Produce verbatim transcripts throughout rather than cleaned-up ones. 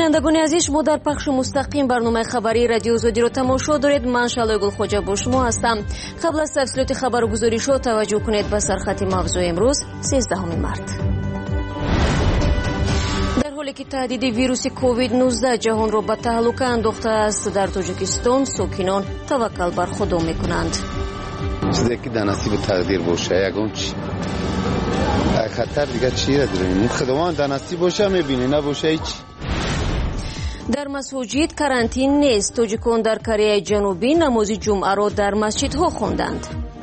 бинандагони азиз, шумо дар пахши мустақим барномаи хабари радио Озодиро тамошо доред. Ман Шалои Гулхоҷа бо шумо ҳастам. Қабл аз тафсилоти хабару гузоришҳо таваҷҷӯҳ кунед ба сархати мавзӯи имрӯз сезддаҳуми март. дар ҳоле ки таҳдиди вируси ковид нуздаҳ ҷаҳонро ба таҳлука андохтааст, дар Тоҷикистон сокинон таваккал бар худо мекунанд. چیزی که در نصیب تقدیر باشه یگان چی خطر دیگه چی را داریم خداوند در نصیب باشه میبینی نباشه هیچ. дар масоҷид карантин нест. тоҷикон дар Кореяи ҷанубӣ намози ҷумъаро дар масҷидҳо хонданд.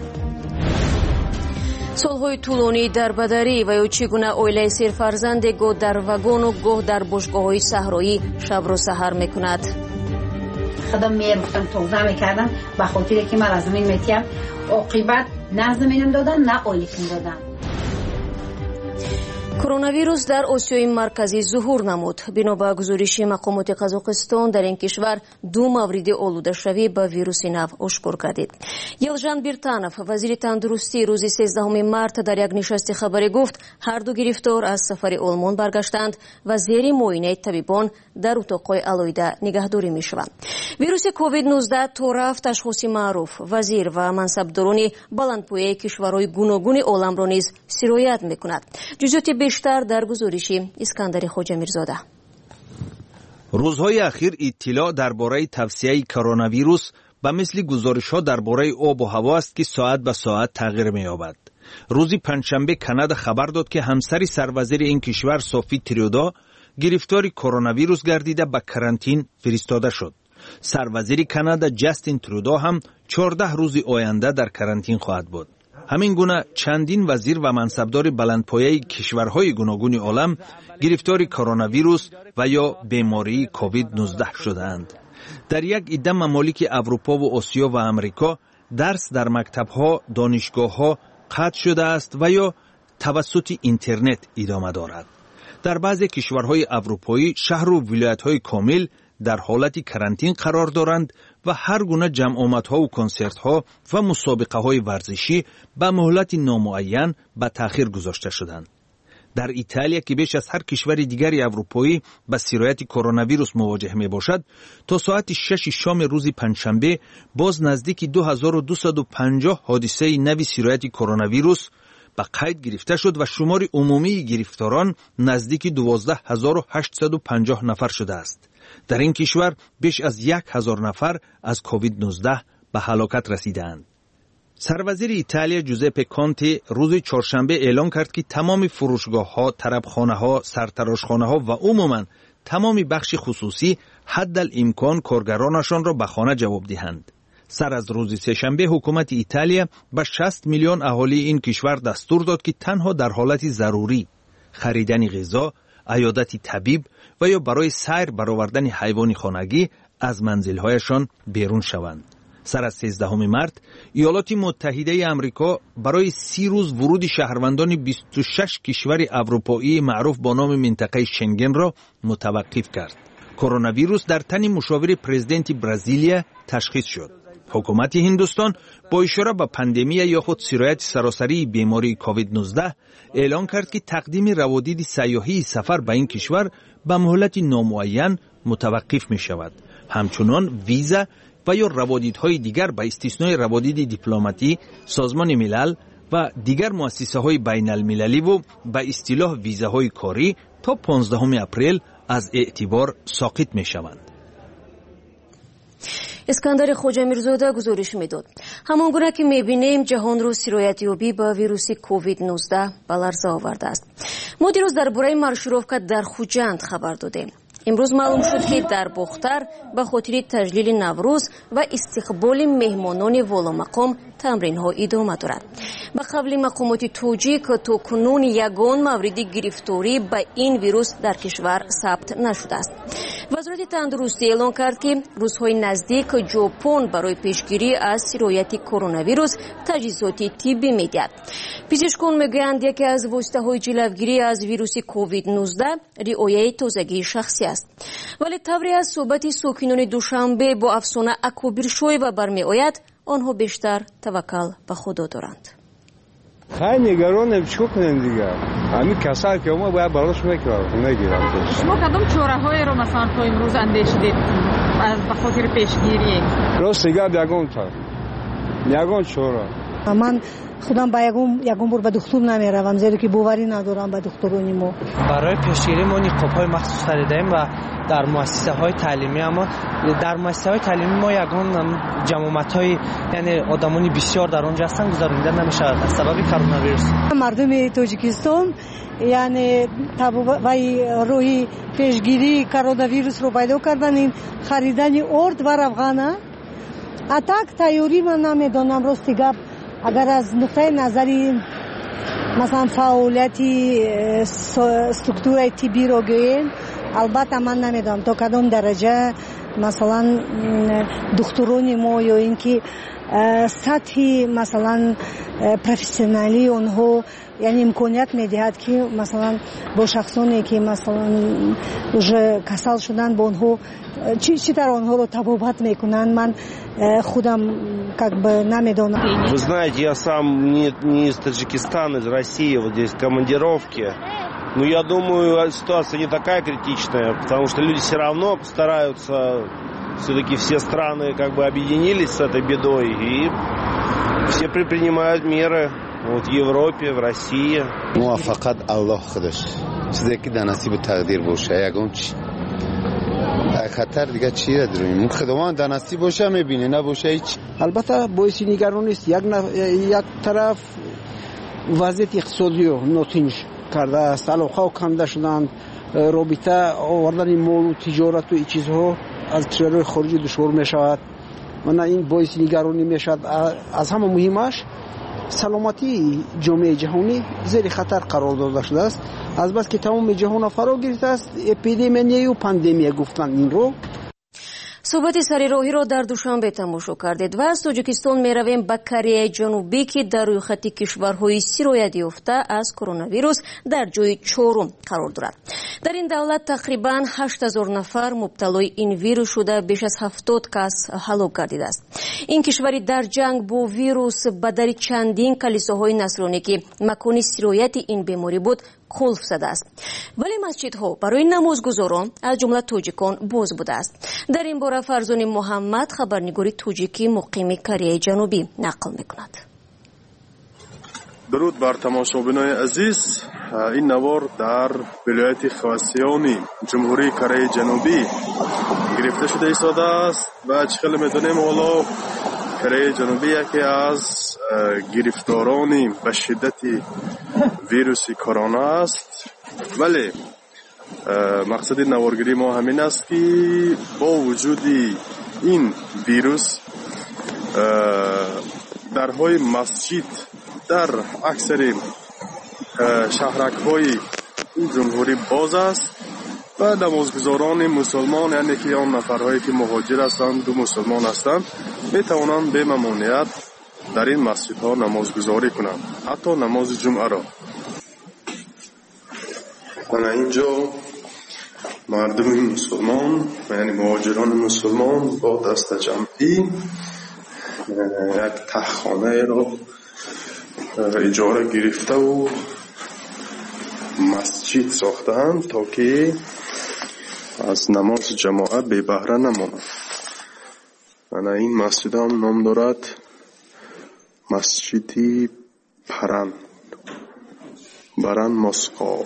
солҳои тӯлонӣ дар бадарӣ ва ё чӣ гуна оилаи серфарзанде гоҳ дар вагону гоҳ дар бошгоҳҳои саҳроӣ шабру саҳар мекунад. خدا میرفتم توضیح میکردم به خاطر که من از زمین میتیم عاقبت نه زمینم دادن نه آلیکم دادن. коронавирус дар осиёи марказӣ зуҳур намуд. бино ба гузориши мақомоти қазоқистон дар ин кишвар ду мавриди олудашавӣ ба вируси нав ошкор гардид. Елжан Биртанов, вазири тандурустӣ, рӯзи сезддаҳуми март дар як нишасти хабарӣ гуфт, ҳарду гирифтор аз сафари олмон баргаштанд ва зери муоинаи табибон дар утоқҳои алоҳида нигаҳдорӣ мешаванд. вируси ковид нуздаҳ то рафт ашхоси маъруф, вазир ва мансабдорони баландпояи кишварҳои гуногуни оламро низ сироят мекунад. ҷузъиёти бештар дар гузориши Искандари Хоҷамирзода. рӯзҳои ахир иттилоъ дар бораи тавсияи коронавирус ба мисли гузоришҳо дар бораи обу ҳаво аст ки соат ба соат тағйир меёбад. рӯзи панҷшанбе Канада хабар дод ки ҳамсари сарвазири ин кишвар Софи Трюдо гирифтори коронавирус гардида ба карантин фиристода шуд. сарвазири Канада Ҷастин Трюдо ҳам чордаҳ рӯзи оянда дар карантин хоҳад буд. ҳамин гуна чандин вазир ва мансабдори баландпояи кишварҳои гуногуни олам гирифтори коронавирус ва ё бемории ковид нуздаҳ шудаанд. дар як идда мамолики Аврупову Осиё ва Амрико дарс дар мактабҳо, донишгоҳҳо қатъ шудааст ва ё тавассути интернет идома дорад. дар баъзе кишварҳои аврупоӣ шаҳру вилоятҳои комил дар ҳолати карантин қарор доранд ва ҳар гуна ҷамъомадҳову консертҳо ва мусобиқаҳои варзишӣ ба муҳлати номуайян ба таъхир гузошта шуданд. дар Италия ки беш аз ҳар кишвари дигари аврупоӣ ба сирояти коронавирус мувоҷеҳ мебошад, то соати шаши шоми рӯзи панҷшанбе боз наздики ду ҳазору дусаду панҷоҳ ҳодисаи нави сирояти коронавирус ба қайд гирифта шуд ва шумори умумии гирифторон наздики дувоздаҳ ҳазору ҳаштсаду панҷоҳ нафар шудааст. дар ин кишвар беш аз як ҳазор нафар аз ковид нуздаҳ ба ҳалокат расидаанд. сарвазири Италия Ҷузеппе Конте рӯзи чоршанбе эълон кард ки тамоми фурӯшгоҳҳо, тарабхонаҳо, сарtaрошхонаҳо ва умуман тамоми бахши хусусӣ ҳаддал имкон коргаронашонро ба хона ҷавоб диҳанд. сар аз рӯзи сешанбе ҳукумати Италия ба шаст миллион аҳолии ин кишвар дастур дод ки танҳо дар ҳолати зарурӣ харидани ғизо, айёдати табиб ва ё барои сайр баровардани ҳайвони хонагӣ аз манзилҳояшон берун шаванд. сар аз сезддаҳуми март иёлоти муттаҳидаи Амрико барои си рӯз вуруди шаҳрвандони бисту шаш кишвари аврупоии маъруф бо номи минтақаи Шенгенро мутаваққиф кард. коронавирус дар тани мушовири президенти Бразилия ташхис шуд. ҳукумати Ҳиндустон бо ишора ба пандемия ё худ сирояти саросарии бемории ковид нуздаҳ эълон кард ки тақдими раводиди сайёҳии сафар ба ин кишвар ба муҳлати номуайян мутаваққиф мешавад. ҳамчунон виза ва ё раводидҳои дигар ба истиснои раводиди дипломатӣ, созмони милал ва дигар муассисаҳои байналмилаливу ба истилоҳ визаҳои корӣ то понздаҳуми апрел аз эътибор соқит мешаванд. Искандари Хоҷамирзода гузориш медод. ҳамон гуна ки мебинем ҷаҳонро сироятёбӣ ба вируси ковид нуздаҳ ба ларза овардааст. мо дирӯз дар бораи маршировка дар Хуҷанд хабар додем. имрӯз маълум шуд ки дар Бохтар ба хотири таҷлили Наврӯз ва истиқболи меҳмонони воломақом тамринҳо идома дорад. ба қавли мақомоти тоҷик то кунун ягон мавриди гирифторӣ ба ин вирус дар кишвар сабт нашудааст. вазорати тандурустӣ эълон кард ки рӯзҳои наздик ҷопон барои пешгирӣ аз сирояти коронавирус таҷҳизоти тиббӣ медиҳад. пизишкон мегӯянд яке аз воситаҳои ҷилавгирӣ аз вируси ковид нуздаҳ риояи тозагии шахсӣ аст. вале тавре аз суҳбати сокинони Душанбе бо афсона Акобиршоева бармеояд, онҳо бештар таваккал ба худо доранд. خیلی نگرانم چیکار کنیم دیگه. همین کسایی که ما باید بالاش میکردیم نگیرم. شما کدام چاره‌هایی رو مثلا تا امروز اندیشیدید به خاطر پیشگیری؟ راست دیگه یگان تا یگان چاره. من خودم با یگان یگان بار به دکتر نمیروم زیرا که باوری ندارم به دکترانی ما. برای پیشگیری ما نقاب‌های مخصوص خریدیم و در مؤسسه‌های تعلیمی، اما در مؤسسه‌های تعلیمی ما یگان جماعت‌های یعنی آدمانی بسیار در آنجا هستند گذرانیده نمی‌شود از سبب کرونا ویروس. مردم تاجیکستان یعنی وای روی پیشگیری کرونا ویروس رو پیدا کردن این خریدن ارد و روغن. اتاق تیاری من نمیدونم راستی گپ اگر از نقطه نظری مثلا فعالیتی استруктурای طبی رو گوییم البته من نمیدونم تا کدام درجه مثلا دکتران ما یا اینکه سطحی مثلا پروفسیونالی اونها یعنی امکانیت میدهد که مثلا با شخصانی که مثلا уже کسل شدن با اونها چی چی در اونها رو تبابت میکنن من خودم как бы نمیدونم. Вы знаете, я сам не, не из Таджикистана, из России, вот здесь в командировке. Но я думаю, ситуация не такая критичная, потому что люди все равно стараются, все-таки все страны как бы объединились с этой бедой, и все предпринимают меры вот, в Европе, в России. موفقت الله خودش چیزی که در نصیب تقدیر باشه یگان چی خطر دیگه چی نداریم خداوند در نصیب باشه میبینه نباشه هیچ. البته باعث نگرانی است یک یک طرف وضعیت اقتصادی رو ناتنج کرده است علاقه کنده شدند رابطه آوردن مال و تجارت و این چیزها از کشورهای خارجی دشوار می شود و این باعث نگرانی می شود. از همه مهمش سلامتی جامعه جهانی زیر خطر قرار داده شده است از بس که تمام جهان فرا گرفته است اپیدمی و پاندمی گفتن این رو. صحبت سری راهی را در دوشنبه تماشا کردید و از تاجیکستان می رویم به کره جنوبی که در روی خط کشورهای سرایت یافته از کرونا ویروس در جای چهارم قرار دارد. در این دولت تقریبا هشت هزار نفر مبتلای این ویروس شده بیش از هفتاد کس هلاک گردیده است. این کشوری در جنگ با ویروس به دلیل چندین کلیساهای نصرانی که مکان سرایت این بیماری بود قلف زده است ولی مسجدها برای نمازگزاران از جمله تاجیکان باز بوده است. در این باره فرزان محمد خبرنگاری تاجیکی مقیم کره جنوبی نقل میکند. درود بر تماشابینان عزیز، این نوار در ولایت خواسیانی جمهوری کره جنوبی گرفته شده ایستاده است و چخیل میدونیم حالا کره جنوبی یکی از گرفتاران به شدت ویروس کرونا است ولی مقصد نوارگیری ما همین است که با وجود این ویروس درهای مسجد در اکثر شهرک های این جمهوری باز است و نمازگزاران مسلمان یعنی که آن نفرهایی که مهاجر هستند و مسلمان هستند می توانند به ممانعت در این مسجد ها نمازگزاری کنند حتی نماز جمعه را. من اینجا مردم مسلمان یعنی مهاجران مسلمان با دست جمعی یک تخخانه را اجاره گرفته و مسجد ساختند تا که از نماز جماعه بی بهره نمانند. من این مسجد هم نام دارد مسجدی پرن برن مسقا.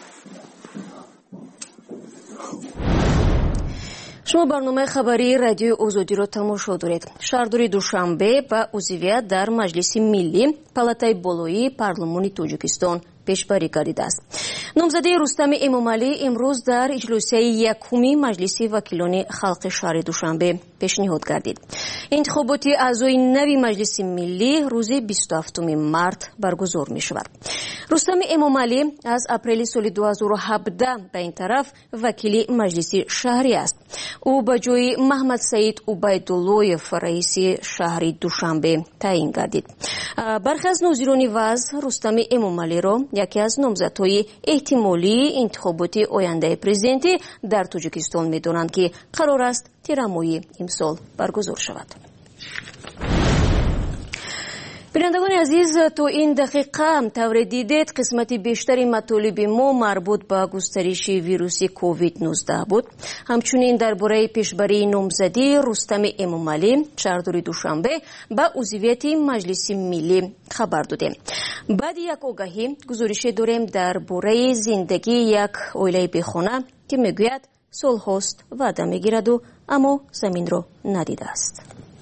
شما برنامه خبری رادیو آزادی را تماشا دارید. شهرداری دوشنبه با عضویت در مجلس ملی پالاتای بالایی پارلمانی تاجیکستان پیشبری گردیده است. نامزدی رستم امامعلی امروز در اجلاسی یکمی مجلس وکیلان خلق شهر دوشنبه پیشنهاد گردید. انتخابات اعضای نوی مجلس ملی روز بیست و هفتم مارس برگزار می شود. رستم امامعلی از اپریل سال دو هزار و هفده به این طرف وکیل مجلس شهری است. او به جای محمد سعید عبیدالله‌یف رئیس شهر دوشنبه تعیین گردید. برخی از ناظران وضع رستم امامعلی را یکی از نامزدهای احتمالی انتخابات آینده پرزیدنتی در تاجیکستان می‌دانند که قرار است تیر ماه امسال برگزار شود. بینندگان عزیز، تو این دقیقه طور دیدید قسمت بیشتری مطالب ما مربوط به گسترش ویروس کووید نوزده بود. همچنین درباره پیشبری نامزدی رستم امامعلی چهارشنبه دوشنبه به عضویت مجلس ملی خبر دادیم. بعد یک آگاهی گزارش داریم درباره زندگی یک عائله بیخانه که میگوید سالهاست وعده میگیرد و اما زمین رو ندیده است.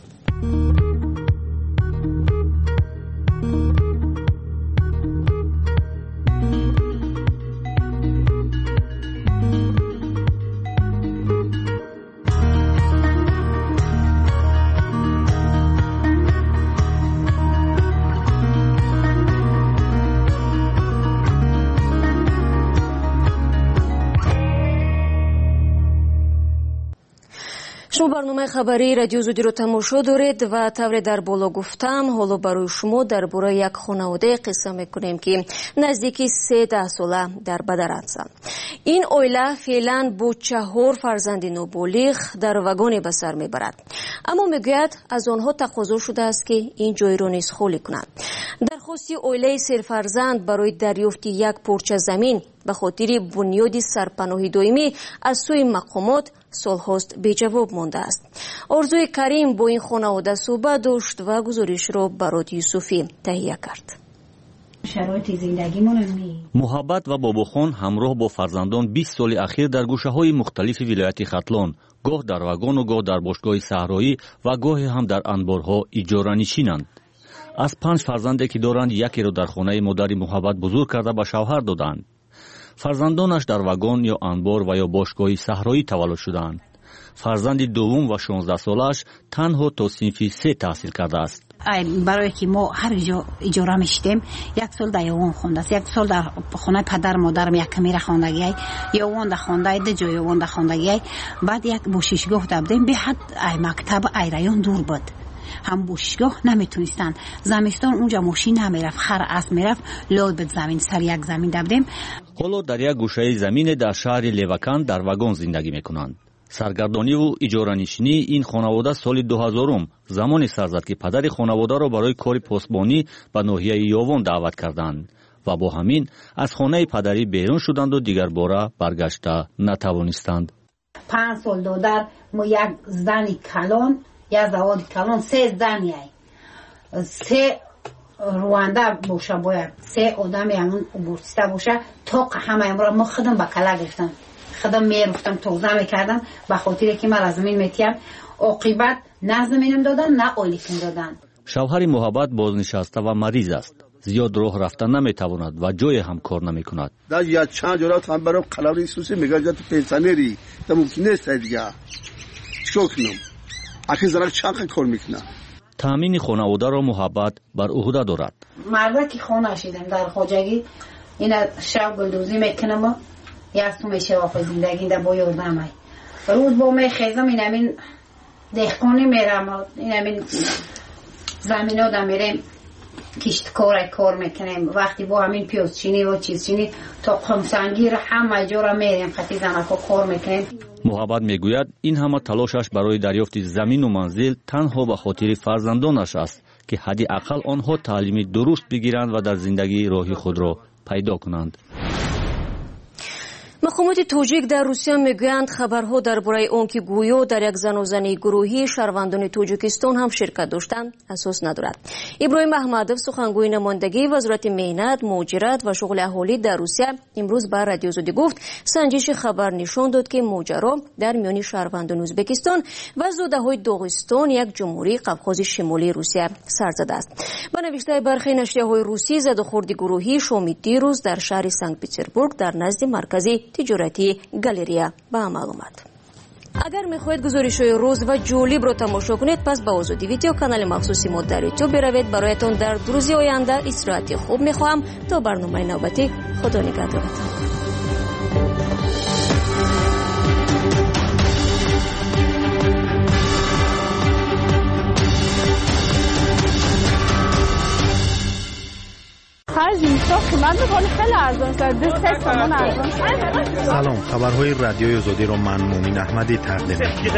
شما برنامه خبری رادیو زودی رو تماشا دارید و طور در بالا گفتم حالا برای شما درباره یک خانواده قصه میکنیم که نزدیکی سه ده ساله در بدرند. این عائله فعلا با چهار فرزند نوبالغ در واگن به سر میبرد، اما میگوید از آنها تقاضا شده است که این جای را نیز خالی کنند. درخواستی عائله سه فرزند برای دریافت یک پارچه زمین به خاطر بنیاد سرپناهی دائمی از سوی مقامات سالهاست بی جواب مانده است. آرزوی کریم با این خانواده صحبت داشت و گزارش را برات یوسفی تهیه کرد. شرایط زندگیمون محبت و باباخان همراه با فرزندان بیست سال اخیر در گوشه‌های مختلف ولایت ختلان، گاه در واگن و گاه در باشگاه صحرایی و گاه هم در انبارها اجاره نشینند. از پنج فرزندی که دارند یکی را در خانه مادر محبت بزرگ کرده به شوهر دادند. فرزندانش در واگن یا انبار و یا باشگاه صحرایی تولد شدند. فرزند دوم و شانزده سالش تنها تا صنف سه تحصیل کرده است. برای که ما هر جا اجاره میشتیم، یک سال در یوان خونده است، یک سال در خانه پدر مادرم یک کمی را خواندگی، یوان در خونده ده جای یوان در خواندگی. بعد یک بوششگاه دادیم، به حد ای مکتب ای رایون دور بود، هم بوشگاه نمیتونستن. زمستان اونجا ماشین نمیرفت، خر اسب میرفت، لال به زمین سر یک زمین دادیم. حالا در یک گوشه زمین در شهر لیوکان در واگن زندگی میکنند. سرگردانی و اجاره نشینی این خانواده سال دو هزار زمانی سر زد که پدر خانواده را برای کار پاسبانی به ناحیه یوان دعوت کردند و با همین از خانه پدری بیرون شدند و دیگر باره برگشته نتوانستند. پنج سال دودر ما یک زن کلان، یک زواد کلان، سه زنی سه روانده باشه، باید سه آدمی همون بورسیسته باشه تا همه امرا ما خودم به کلا گرفتم، خودم میرفتم توزه میکردم به خاطر که من از زمین میتیم. عاقبت نه زمینم دادن نه اولیکم دادن. شوهر محبت بازنشسته و مریض است، زیاد راه رفتن نمیتواند و جای هم کار نمیکند. در یا چند جورات هم برام قلاوی سوسی میگه تو پنسانری تا ممکن نیست دیگه. چیکار کنم؟ اگه زرا چند کار میکنه. تامین خانواده را محبت بر عهده دارد. مرد که خانه شدم در خواجگی، اینا شب گلدوزی میکنم، یاستو میشه واقع زندگی در با یادم. روز با می خیزم این همین دهقانی میرم، این همین زمین ها در میرم کشت کار کار میکنیم. وقتی با همین پیاز چینی و چیز چینی تا قمسنگی را همه جا را میریم، خطی زنکا کار میکنیم. محبت میگوید این همه تلاشش برای دریافت زمین و منزل تنها به خاطر فرزندانش است که حداقل آنها تعلیم درست بگیرند و در زندگی راهی خود را پیدا کنند. مقامات توجیک در روسیه میگویند خبرها درباره آن که گویا در یک زن و زنی گروهی شهروندان توجیکستان هم شرکت داشتند اساس ندارد. ابراهیم احمدov سخنگوی نمایندگی وزارت مهنت، مهاجرت و شغل اهالی در روسیه امروز به رادیو زودی گفت سنجش خبر نشان داد که ماجرا در میان شهروندان ازبکستان و زوده‌های داغستان، یک جمهوری قفقاز شمالی روسیه سر زده است. به نوشته برخی نشریه‌های روسی، زدوخورد گروهی شام دیروز در شهر سنت پترزبورگ در نزد مرکزی تجارتی گالریا به عمل آمد. اگر میخواهید گزارش‌های روز و جالب را تماشا کنید، پس به آزادی ویدیو کانال مخصوصی ما در یوتیوب بروید. برایتان در دو روز آینده استراحت خوب میخواهم. تا برنامه نوبتی، خدا نگهدارتان. Каждый من می‌خوام خیلی ارزان شد دو سه تومن ارزان شد. سلام، خبرهای رادیوی آزادی رو من مومین احمدی تقدیم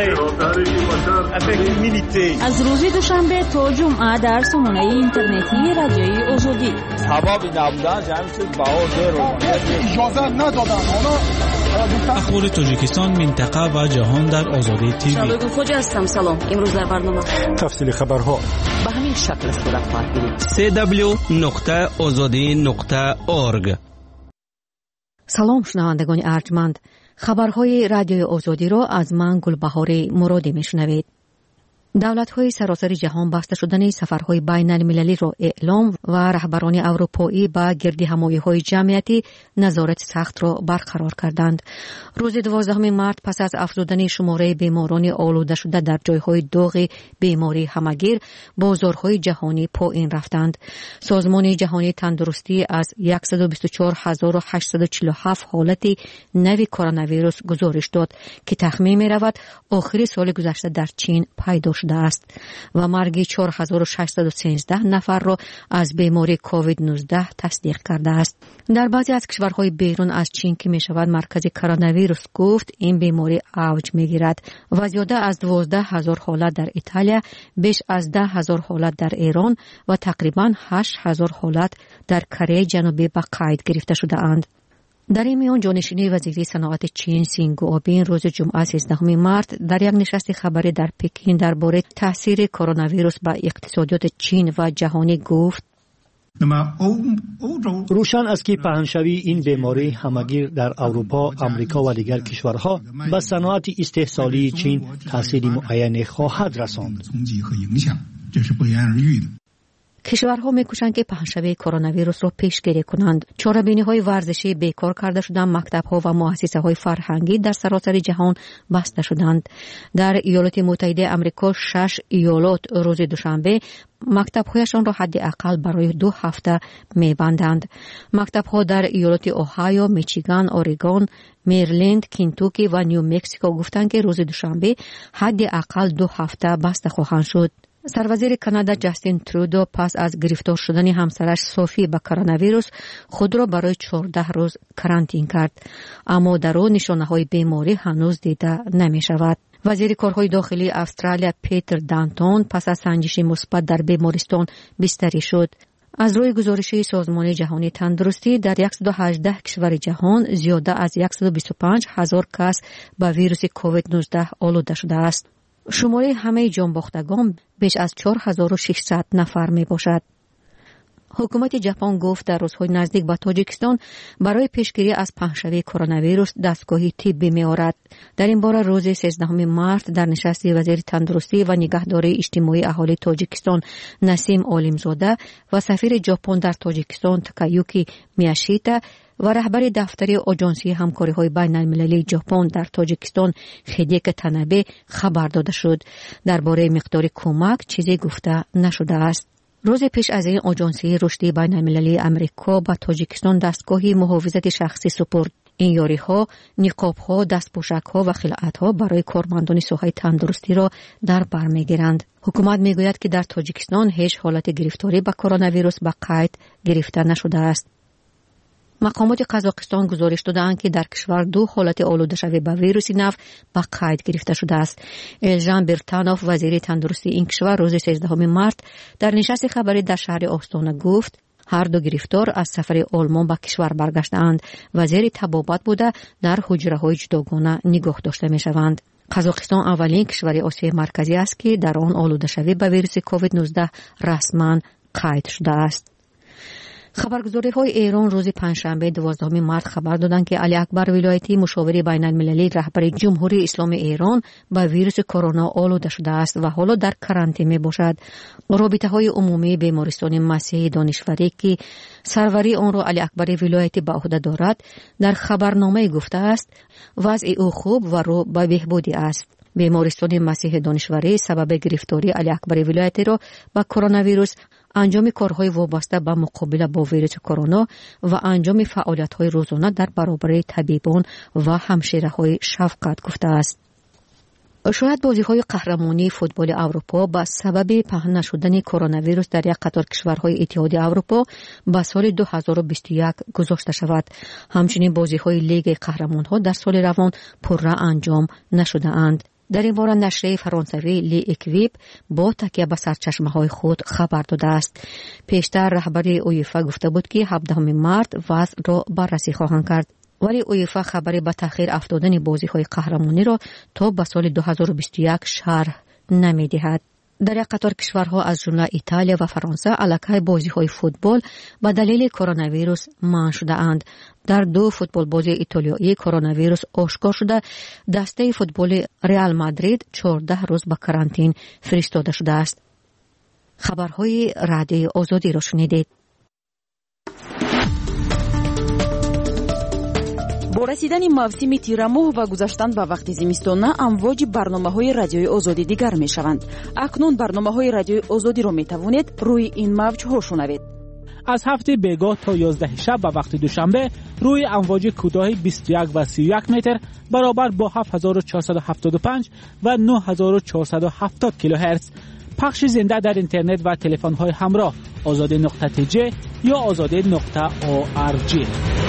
می‌کنم. از روز دوشنبه تا جمعه در سامانه اینترنتی رادیوی آزادی. سبب نبودن جمعیت بهادر رو اجازه ندادن. اخبار تاجیکستان، منطقه و جهان در آزادی تیوی. شبکه خوجا هستم. سلام. امروز در برنامه تفصیل خبرها به همین شکل صورت خواهد گرفت. سی دبلیو نقطه آزادی نقطه اورگ. سلام شنوندگان ارجمند، خبرهای رادیوی آزادی را از من گلبهار مرادی میشنوید. دولت‌های سراسر جهان بسته شدن سفرهای بین المللی را اعلام و رهبران اروپایی با گردهمایی‌های جمعیتی نظارت سخت را برقرار کردند. روز دوازدهم مارس پس از افزودن شماره بیماران آلوده شده در جایهای داغ بیماری همگیر، بازارهای جهانی پایین رفتند. سازمان جهانی تندرستی از صد و بیست و چهار هزار و هشتصد و چهل و هفت حالت نوی کرونا ویروس گزارش داد که تخمین می‌رود آخر سال گذشته در چین پیدا شد است و مرگ چهار هزار و ششصد و سیزده نفر را از بیماری کووید نوزده تصدیق کرده است. در بعضی از کشورهای بیرون از چین که می شود مرکز کرونا ویروس گفت، این بیماری اوج می گیرد و زیاده از دوازده هزار حالت در ایتالیا، بیش از ده هزار حالت در ایران و تقریبا هشت هزار حالت در کره جنوبی به قید گرفته شده اند. در این میان جانشین وزیر صنعت چین سینگوآبین روز جمعه سیزدهم مارس در یک نشست خبری در پکین درباره تاثیر کرونا ویروس بر اقتصادیات چین و جهانی گفت: روشن است که پهنشوی این بیماری همگیر در اروپا، امریکا و دیگر کشورها به صنعت استحصالی چین تاثیر معینی خواهد رساند. کشورها می‌کوشند که پهنشوی کرونا ویروس را پیشگیری کنند. چاره‌بینی‌های ورزشی بیکار کرده شدند. مکتب‌ها و مؤسسه‌های فرهنگی در سراسر جهان بسته شدند. در ایالات متحده آمریکا شش ایالت روز دوشنبه مکتب‌هایشان را حداقل برای دو هفته می‌بندند. مکتب‌ها در ایالات اوهایو، میچیگان، اورگون، مریلند، کنتوکی و نیو مکزیکو گفتند که روز دوشنبه حداقل دو هفته بسته خواهند شد. سروزیر کانادا جاستین ترودو پس از گرفتار شدن همسرش سوفی با کرونا ویروس خود را برای چهارده روز کرانتین کرد، اما در او نشانه‌های بیماری هنوز دیده نمی‌شود. وزیر کارهای داخلی استرالیا پیتر دانتون پس از سنجش مثبت در بیمارستان بستری شد. از روی گزارش سازمان جهانی تندرستی در صد و هجده کشور جهان زیاده از صد و بیست و پنج هزار کس با ویروس کووید نوزده آلوده شده است. شماره همه جانباختگان بیش از چهار هزار و ششصد نفر می باشد. حکومت ژاپن گفت در روزهای نزدیک به تاجیکستان برای پیشگیری از پهنشوی کرونا ویروس دستگاهی طبی می آورد. در این باره روز سیزدهم مارس در نشست وزیر تندرستی و نگهداری اجتماعی اهالی تاجیکستان نسیم عالمزاده و سفیر ژاپن در تاجیکستان تاکایوکی میاشیتا و رهبر دفتر آژانسی همکاری‌های بین‌المللی ژاپن در تاجیکستان خدیک تنبه خبر داده شد. درباره مقدار کمک چیزی گفته نشده است. روز پیش از این آژانسی رشدی بین‌المللی آمریکا به تاجیکستان دستگاهی محافظت شخصی سپرد. این یاری‌ها، نقاب‌ها، دستپوشک‌ها و خلعت‌ها برای کارمندان ساحه تندرستی را در بر می‌گیرند. حکومت می‌گوید که در تاجیکستان هیچ حالت گرفتاری به کرونا ویروس به قید گرفته نشده است. مقامات قزاقستان گزارش دادند که در کشور دو حالت آلوده شوی به ویروس نو به قید گرفته شده است. الژان برتانوف وزیر تندرستی این کشور روز سیزدهم مارس در نشست خبری در شهر آستانه گفت هر دو گرفتار از سفر آلمان به کشور برگشتند و زیر طبابت بوده در حجره‌های جداگانه نگاه داشته می‌شوند. قزاقستان اولین کشور آسیای مرکزی است که در آن آلوده شوی به ویروس کووید نوزده رسما قید شده است. خبرگزاری‌های ایران روز پنجشنبه دوازدهم مارس خبر دادند که علی اکبر ولایتی مشاور بین‌المللی رهبر جمهوری اسلامی ایران با ویروس کرونا آلوده شده است و حالا در کرانتین میباشد. رابطه‌های عمومی بیمارستان مسیح دانشوری که سروری آن را علی اکبر ولایتی به عهده دارد در خبرنامه گفته است وضع او خوب و رو به بهبودی است. بیمارستان مسیح دانشوری سبب گرفتاری علی اکبر ولایتی را با کرونا ویروس انجام کارهای وابسته به مقابله با ویروس کرونا و انجام فعالیت‌های روزانه در برابر طبیبان و همشیره‌های شفقت گفته است. شاید بازی‌های قهرمانی فوتبال اروپا با سبب پهن نشدن کرونا ویروس در یک قطار کشورهای اتحادیه اروپا به سال دو هزار و بیست و یک گذاشته شود. همچنین بازی‌های لیگ قهرمان‌ها در سال روان پررا انجام نشده اند. در این باره نشریه فرانسوی لی اکویپ با تکیه به سرچشمه‌های خود خبر داده است. پیشتر رهبر اویفا گفته بود که هفدهم مارس وضع را بررسی خواهند کرد. ولی اویفا خبری به تأخیر افتادن بازی‌های قهرمانی را تا به سال دو هزار و بیست و یک شرح نمی‌دهد. در یک قطار کشورها از جمله ایتالیا و فرانسه علیه بازی‌های فوتبال به دلیل کرونا ویروس منع شده اند. در دو فوتبال بازی ایتالیایی کرونا ویروس آشکار شده، دسته فوتبال ریال مادرید چهارده روز به کرانتین فرستاده شده است. خبرهای رادیوی آزادی را شنیدید. با رسیدن موسم تیرماه و گذشتن به وقت زمستانه امواج برنامه‌های رادیوی آزادی دیگر می‌شوند. اکنون برنامه‌های رادیوی آزادی را می‌توانید روی این موج‌ها شنوید. از هفته بیگاه تا یازده شب به وقت دوشنبه روی امواج کوتاه بیست و یک و سی و یک متر برابر با هفت هزار و چهارصد و هفتاد و پنج و نه هزار و چهارصد و هفتاد کیلوهرتز پخش زنده در اینترنت و تلفن‌های همراه آزادی نقطه تی جی یا آزادی نقطه او آر جی.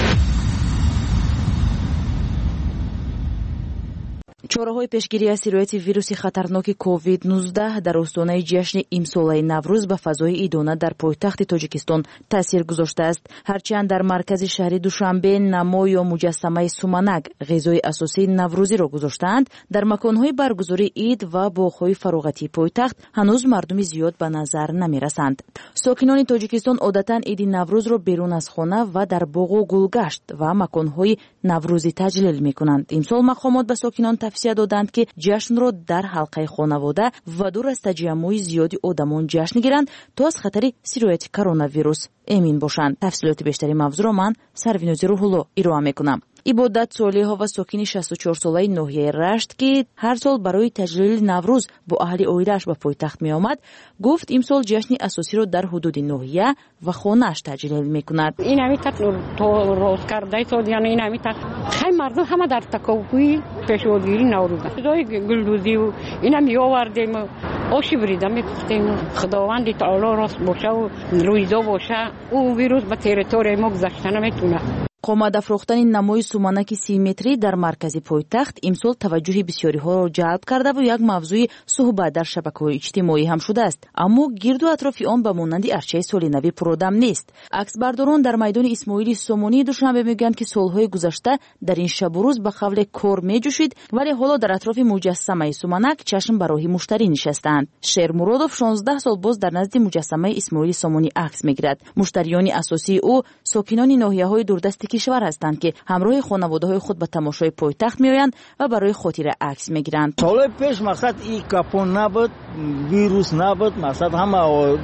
چاره‌های پیشگیری از سرایت ویروس خطرناک کووید نوزده در استانه جشن امسال نوروز به فضای ایدانه در پایتخت تاجیکستان تاثیر گذاشته است. هرچند در مرکز شهر دوشنبه نما یا مجسمه سومنک غذای اساسی نوروزی را گذاشتند، در مکان‌های برگزاری عید و باغ‌های فراغتی پایتخت هنوز مردم زیاد به نظر نمی‌رسند. ساکنان تاجیکستان عادتاً عید نوروز را بیرون از خانه و در باغ و گلگشت و مکان‌های نوروزی تجلیل می‌کنند. امسال مقامات به ساکنان توصیه دادند که جشن را در حلقه خانواده و دور از تجمع زیادی آدمان جشن گیرند تا از خطر سرایت کرونا ویروس امین باشند. تفصیلات بیشتری موضوع را من سروینوز روح‌الله ارائه می‌کنم. عبادت صالح‌ها و ساکن شصت و چهار ساله ناحیه رشت که هر سال برای تجلیل نوروز با اهل عائله‌اش به پایتخت می‌آمد، گفت امسال جشن اساسی را در حدود ناحیه و خانه‌اش تجلیل می‌کند. این همیت تو روز کرده سال یعنی این همیت خیلی مردم همه در تکاپوی پیشواگیری نوروز دای گلدوزی و اینا می‌آوردیم آشی بریده می‌گفتیم خداوند تعالی راست باشه و رویدا باشه او ویروس به تریتوری ما گذشته نمی‌تونه. آماده فروختن نمای سومنک سی متری در مرکز پایتخت امسال توجه بسیاری ها را جلب کرده و یک موضوع صحبت در شبکه‌های اجتماعی هم شده است، اما گرد و اطراف آن به مانند ارچه سال نو پرودم نیست. عکس برداران در میدان اسماعیل سومونی دوشنبه میگویند که سالهای گذشته در این شب و روز به خول کار میجوشید، ولی حالا در اطراف مجسمه سومنک چشم برای مشتری نشستند. شیر مرادوف شانزده سال باز در نزد مجسمه اسماعیل سومونی عکس میگیرد. مشتریان اساسی او ساکنان ناحیه‌های دوردست کشور هستند که همراه خانواده‌های خود به تماشای پایتخت میآیند و برای خاطره عکس میگیرند. سال پیش مقصد این کپون نبود، ویروس نبود، مقصد همه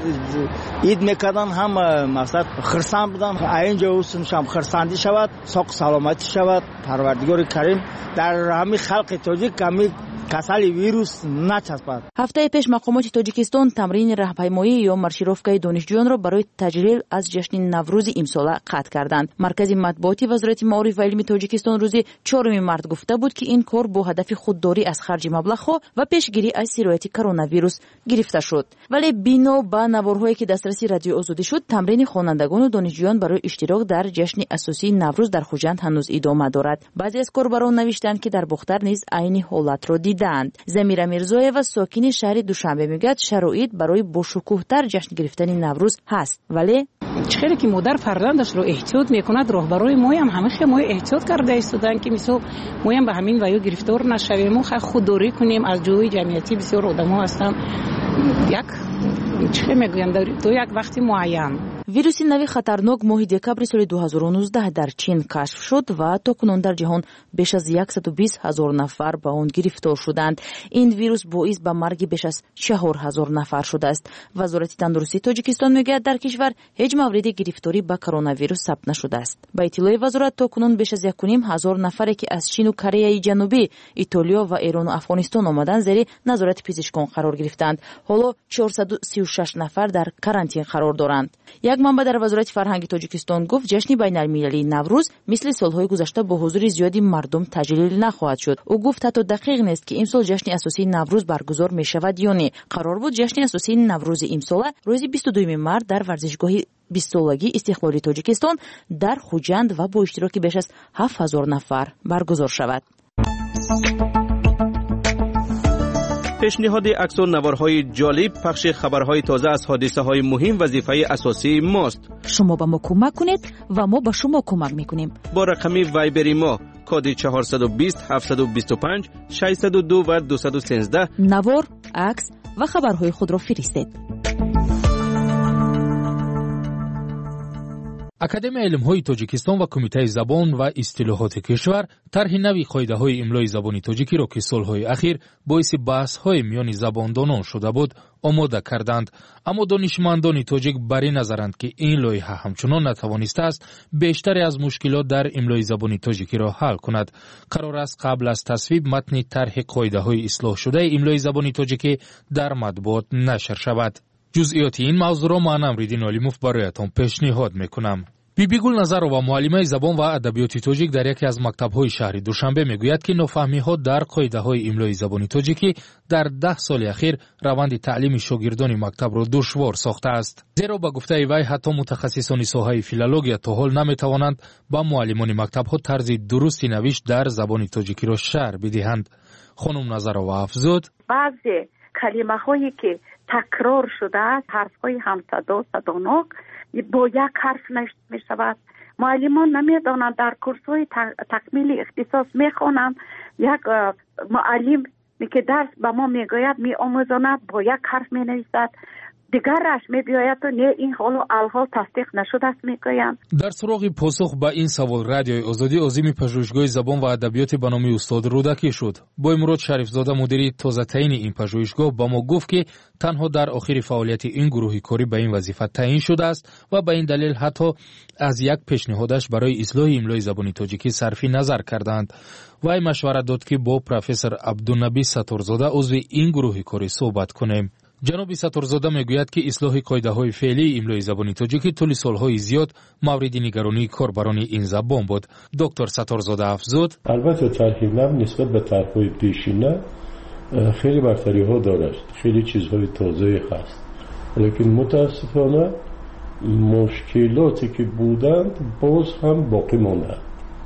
عید میکردن، همه مقصد خرسند بودن. اینجا اوسنشم خرسندی شود، ساق سلامتی شود، پروردگار کریم در همین خلق تاجیک کمی کسل ویروس نچسبد. هفته پیش مقامات تاجیکستان تمرین راهپیمایی یا مارشیروفکای دانشجویان را برای تجلیل از جشن نوروز امسال قطع کردند. مرکز مطبوعاتی وزارت معارف و علم تاجیکستان روز چهارم مارس گفته بود که این کار با هدف خودداری از خرج مبلغها و پیشگیری از سرایت کرونا ویروس گرفته شد. ولی بنا به نوارهایی که دسترسی رادیو آزادی شد، تمرین خوانندگان و دانشجویان برای اشتراک در جشن اساسی نوروز در خوجند هنوز ادامه دارد. بعضی از کاربران نوشتند که در بختر نیز عین حالت را دیدند. زمیرا میرزایوا ساکن شهر دوشنبه میگوید شرایط برای باشکوه‌تر جشن گرفتن نوروز هست، ولی خیلی که مادر فرزندش رو احتیاط میکند، راهبرای ما هم همه خیلی ما احتیاط کرده ایستادن که مثلا ما هم به همین ویو گرفتار نشویم و خودداری کنیم. از جوی جمعیتی بسیار آدم‌ها هستن، یک چه میگویم تو یک وقتی معین. ویروس نوی خطرناک ماه دکبر سال دو هزار و نوزده در چین کشف شد و تاکنون در جهان بیش از صد و بیست هزار نفر به آن گرفتار شدند. این ویروس باعث به مرگ بیش از چهار هزار نفر شده است. وزارت تندرستی تاجیکستان میگوید در کشور هیچ مورد گرفتاری به کرونا ویروس ثبت نشده است. به اطلاع وزارت تاکنون بیش از یک و نیم هزار نفری که از چین و کره جنوبی، ایتالیا و ایران و افغانستان آمدند زیر نظارت پزشکان قرار گرفتند. حالا چهارصد و سی و شش نفر در کرانتین قرار دارند. یک منبع در وزارت فرهنگ تاجیکستان گفت جشن بین‌المللی نوروز مثل سالهای گذشته با حضور زیادی مردم تجلیل نخواهد شد. او گفت حتی دقیق نیست که امسال جشن اساسی نوروز برگزار می شود یا نه. قرار بود جشن اساسی نوروز امسال روز بیست و دوم مارس در ورزشگاه بیست سالگی استقلالی تاجیکستان در خوجند و با اشتراک بیش از هفت هزار نفر برگزار شود. پیشنهاد عکس و نوارهای جالب، پخش خبرهای تازه از حادثه های مهم وظیفه اساسی ماست. شما به ما کمک کنید و ما به شما کمک میکنیم. با رقم وایبری ما کد چهارصد و بیست هفتصد و بیست و پنج ششصد و دو و دویست و سیزده نوار، عکس و خبرهای خود را فرستید. اکادمی علم‌های تاجیکستان و کمیته زبان و اصطلاحات کشور طرح نوی قاعده‌های املای زبانی تاجیکی را که سال‌های اخیر باعث بحث‌های میان زباندانان شده بود آماده کردند، اما دانشمندان تاجیک بر این نظرند که این لایحه همچنان نتوانسته است بیشتری از مشکلات در املای زبانی تاجیکی را حل کند. قرار است قبل از تصویب متن طرح قاعده‌های اصلاح شده املای زبانی تاجیکی در مطبوعات نشر شود. جزئیات این موضوع را من امریدین علیموف برایتان پیشنهاد میکنم. بیبی گل نظر و معلمه زبان و ادبیات تاجیک در یکی از مکتب‌های شهر دوشنبه میگوید که نافهمی‌ها در قاعده‌های املای زبانی تاجیکی در ده سال اخیر روند تعلیم شاگردان مکتب را دشوار ساخته است. زیرا به گفته وی حتی متخصصان ساحه فیلولوژی تا حال نمی‌توانند با معلمان مکتب‌ها طرز درستی نوشت در زبان تاجیکی را شرح بدهند. خانم نظر و افزود بعضی کلمه‌هایی که تکرار شده است، حرف‌های همصدا صداناک با یک حرف نشد می شود. معلمان نمی دانند در کورس‌های تکمیل اختصاص می خوانند. یک معلم که درس به ما می گوید می آموزاند با یک حرف می نویسد، دیگرش می بیاید و نه این حال و الحال تصدیق نشده است می گویند. در سراغ پاسخ به این سوال رادیوی آزادی عظیم پژوهشگاه زبان و ادبیات به نام استاد رودکی شد. با امراد شریف زاده مدیر تازه تعیین این پژوهشگاه با ما گفت که تنها در آخر فعالیت این گروه کاری به این وظیفه تعیین شده است و به این دلیل حتی از یک پیشنهادش برای اصلاح املای زبانی تاجیکی صرف نظر کردند. وی مشورت داد که با پروفسور عبدالنبی ستارزاده عضو این گروه کاری صحبت کنیم. جناب ستارزاده میگوید که اصلاح قاعده‌های فعلی املای زبانی تاجیکی طول سال‌های زیاد مورد نگرانی کاربران این زبان بود. دکتر ستارزاده افزود البته طرح نو نسبت به طرح‌های پیشینه خیلی برتری‌ها دارد، خیلی چیزهای تازه هست، لیکن متاسفانه مشکلاتی که بودند باز هم باقی مانده.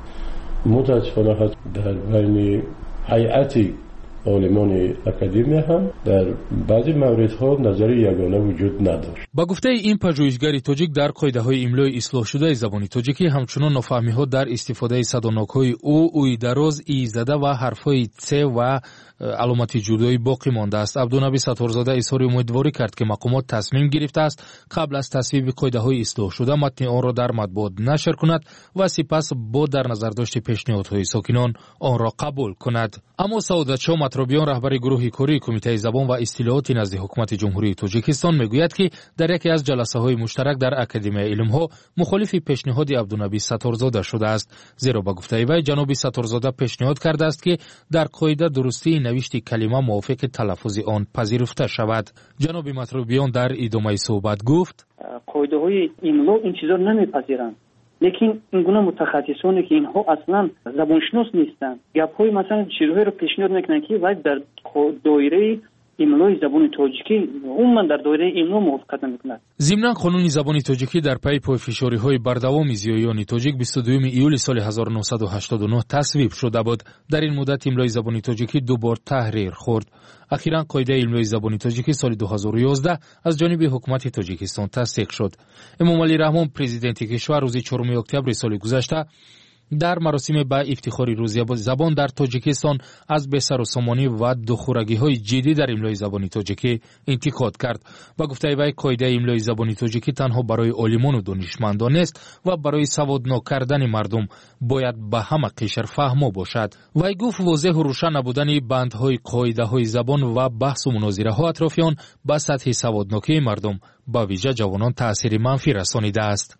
متاسفانه هست در بین هیئتی عالمان اکادمی هم در بعضی موردها نظر یگانه وجود نداشت. با گفته این پژوهشگر تاجیک در قاعده‌های املای اصلاح شده زبان تاجیکی همچنان نافهمی‌ها در استفاده صداناک‌های او، اوی دراز، ای زده و حرف‌های ت و علامت جدایی باقی مانده است. عبدالنبی ستارزاده اظهار امیدواری کرد که مقامات تصمیم گرفته است قبل از تصویب قاعده‌های اصلاح شده متن آن را در مطبوعات نشر کند و سپس با در نظر داشت پیشنهادهای ساکنان آن را قبول کند. اما سعادت شاه مطربیان رهبر گروه کاری کمیته زبان و اصطلاحات نزد حکومت جمهوری تاجیکستان میگوید که در یکی از جلسه‌های مشترک در اکادمی علم‌ها مخالف پیشنهاد عبدالنبی ستارزاده شده است، زیرا با گفته وی جناب ستارزاده پیشنهاد کرده است که در قاعده درستی نوشت کلمه موافق تلفظ آن پذیرفته شود. جناب مطربیان در ادامه صحبت گفت قاعده‌های املا این چیزا نمیپذیرند، لیکن این گونه متخصصانی که اینها اصلا زبانشناس نیستند گپ‌های مثلا چیزهایی رو پیشنهاد میکنن که ولی در دایره املای زبان تاجیکی عموما در دایره املا موافقت نمیکند. ضمن قانون زبان تاجیکی در پی پافشاری‌های بردوام زیایان تاجیک بیست و دوم ایول سال هزار و نهصد و هشتاد و نه تصویب شده بود. در این مدت املای زبان تاجیکی دو بار تحریر خورد. اخیراً قاعده املای زبان تاجیکی سال دو هزار و یازده از جانب حکومت تاجیکستان تصدیق شد. امام علی رحمان پرزیدنت کشور روز چهارم اکتبر سال گذشته در مراسم با افتخار روز زبان در تاجیکستان از بسر و سامانی و دخورگی‌های جدی در املای زبان تاجیکی انتقاد کرد و گفته وی قاعده املای زبان تاجیکی تنها برای عالمان و دانشمندان است و برای سوادنا کردن مردم باید به همه قشر فهمو باشد. وی گفت واضح و روشن نبودن بندهای قاعده‌های زبان و بحث و مناظره‌ها اطراف آن به سطح سوادناکی مردم به ویژه جوانان تأثیر منفی رسانیده است.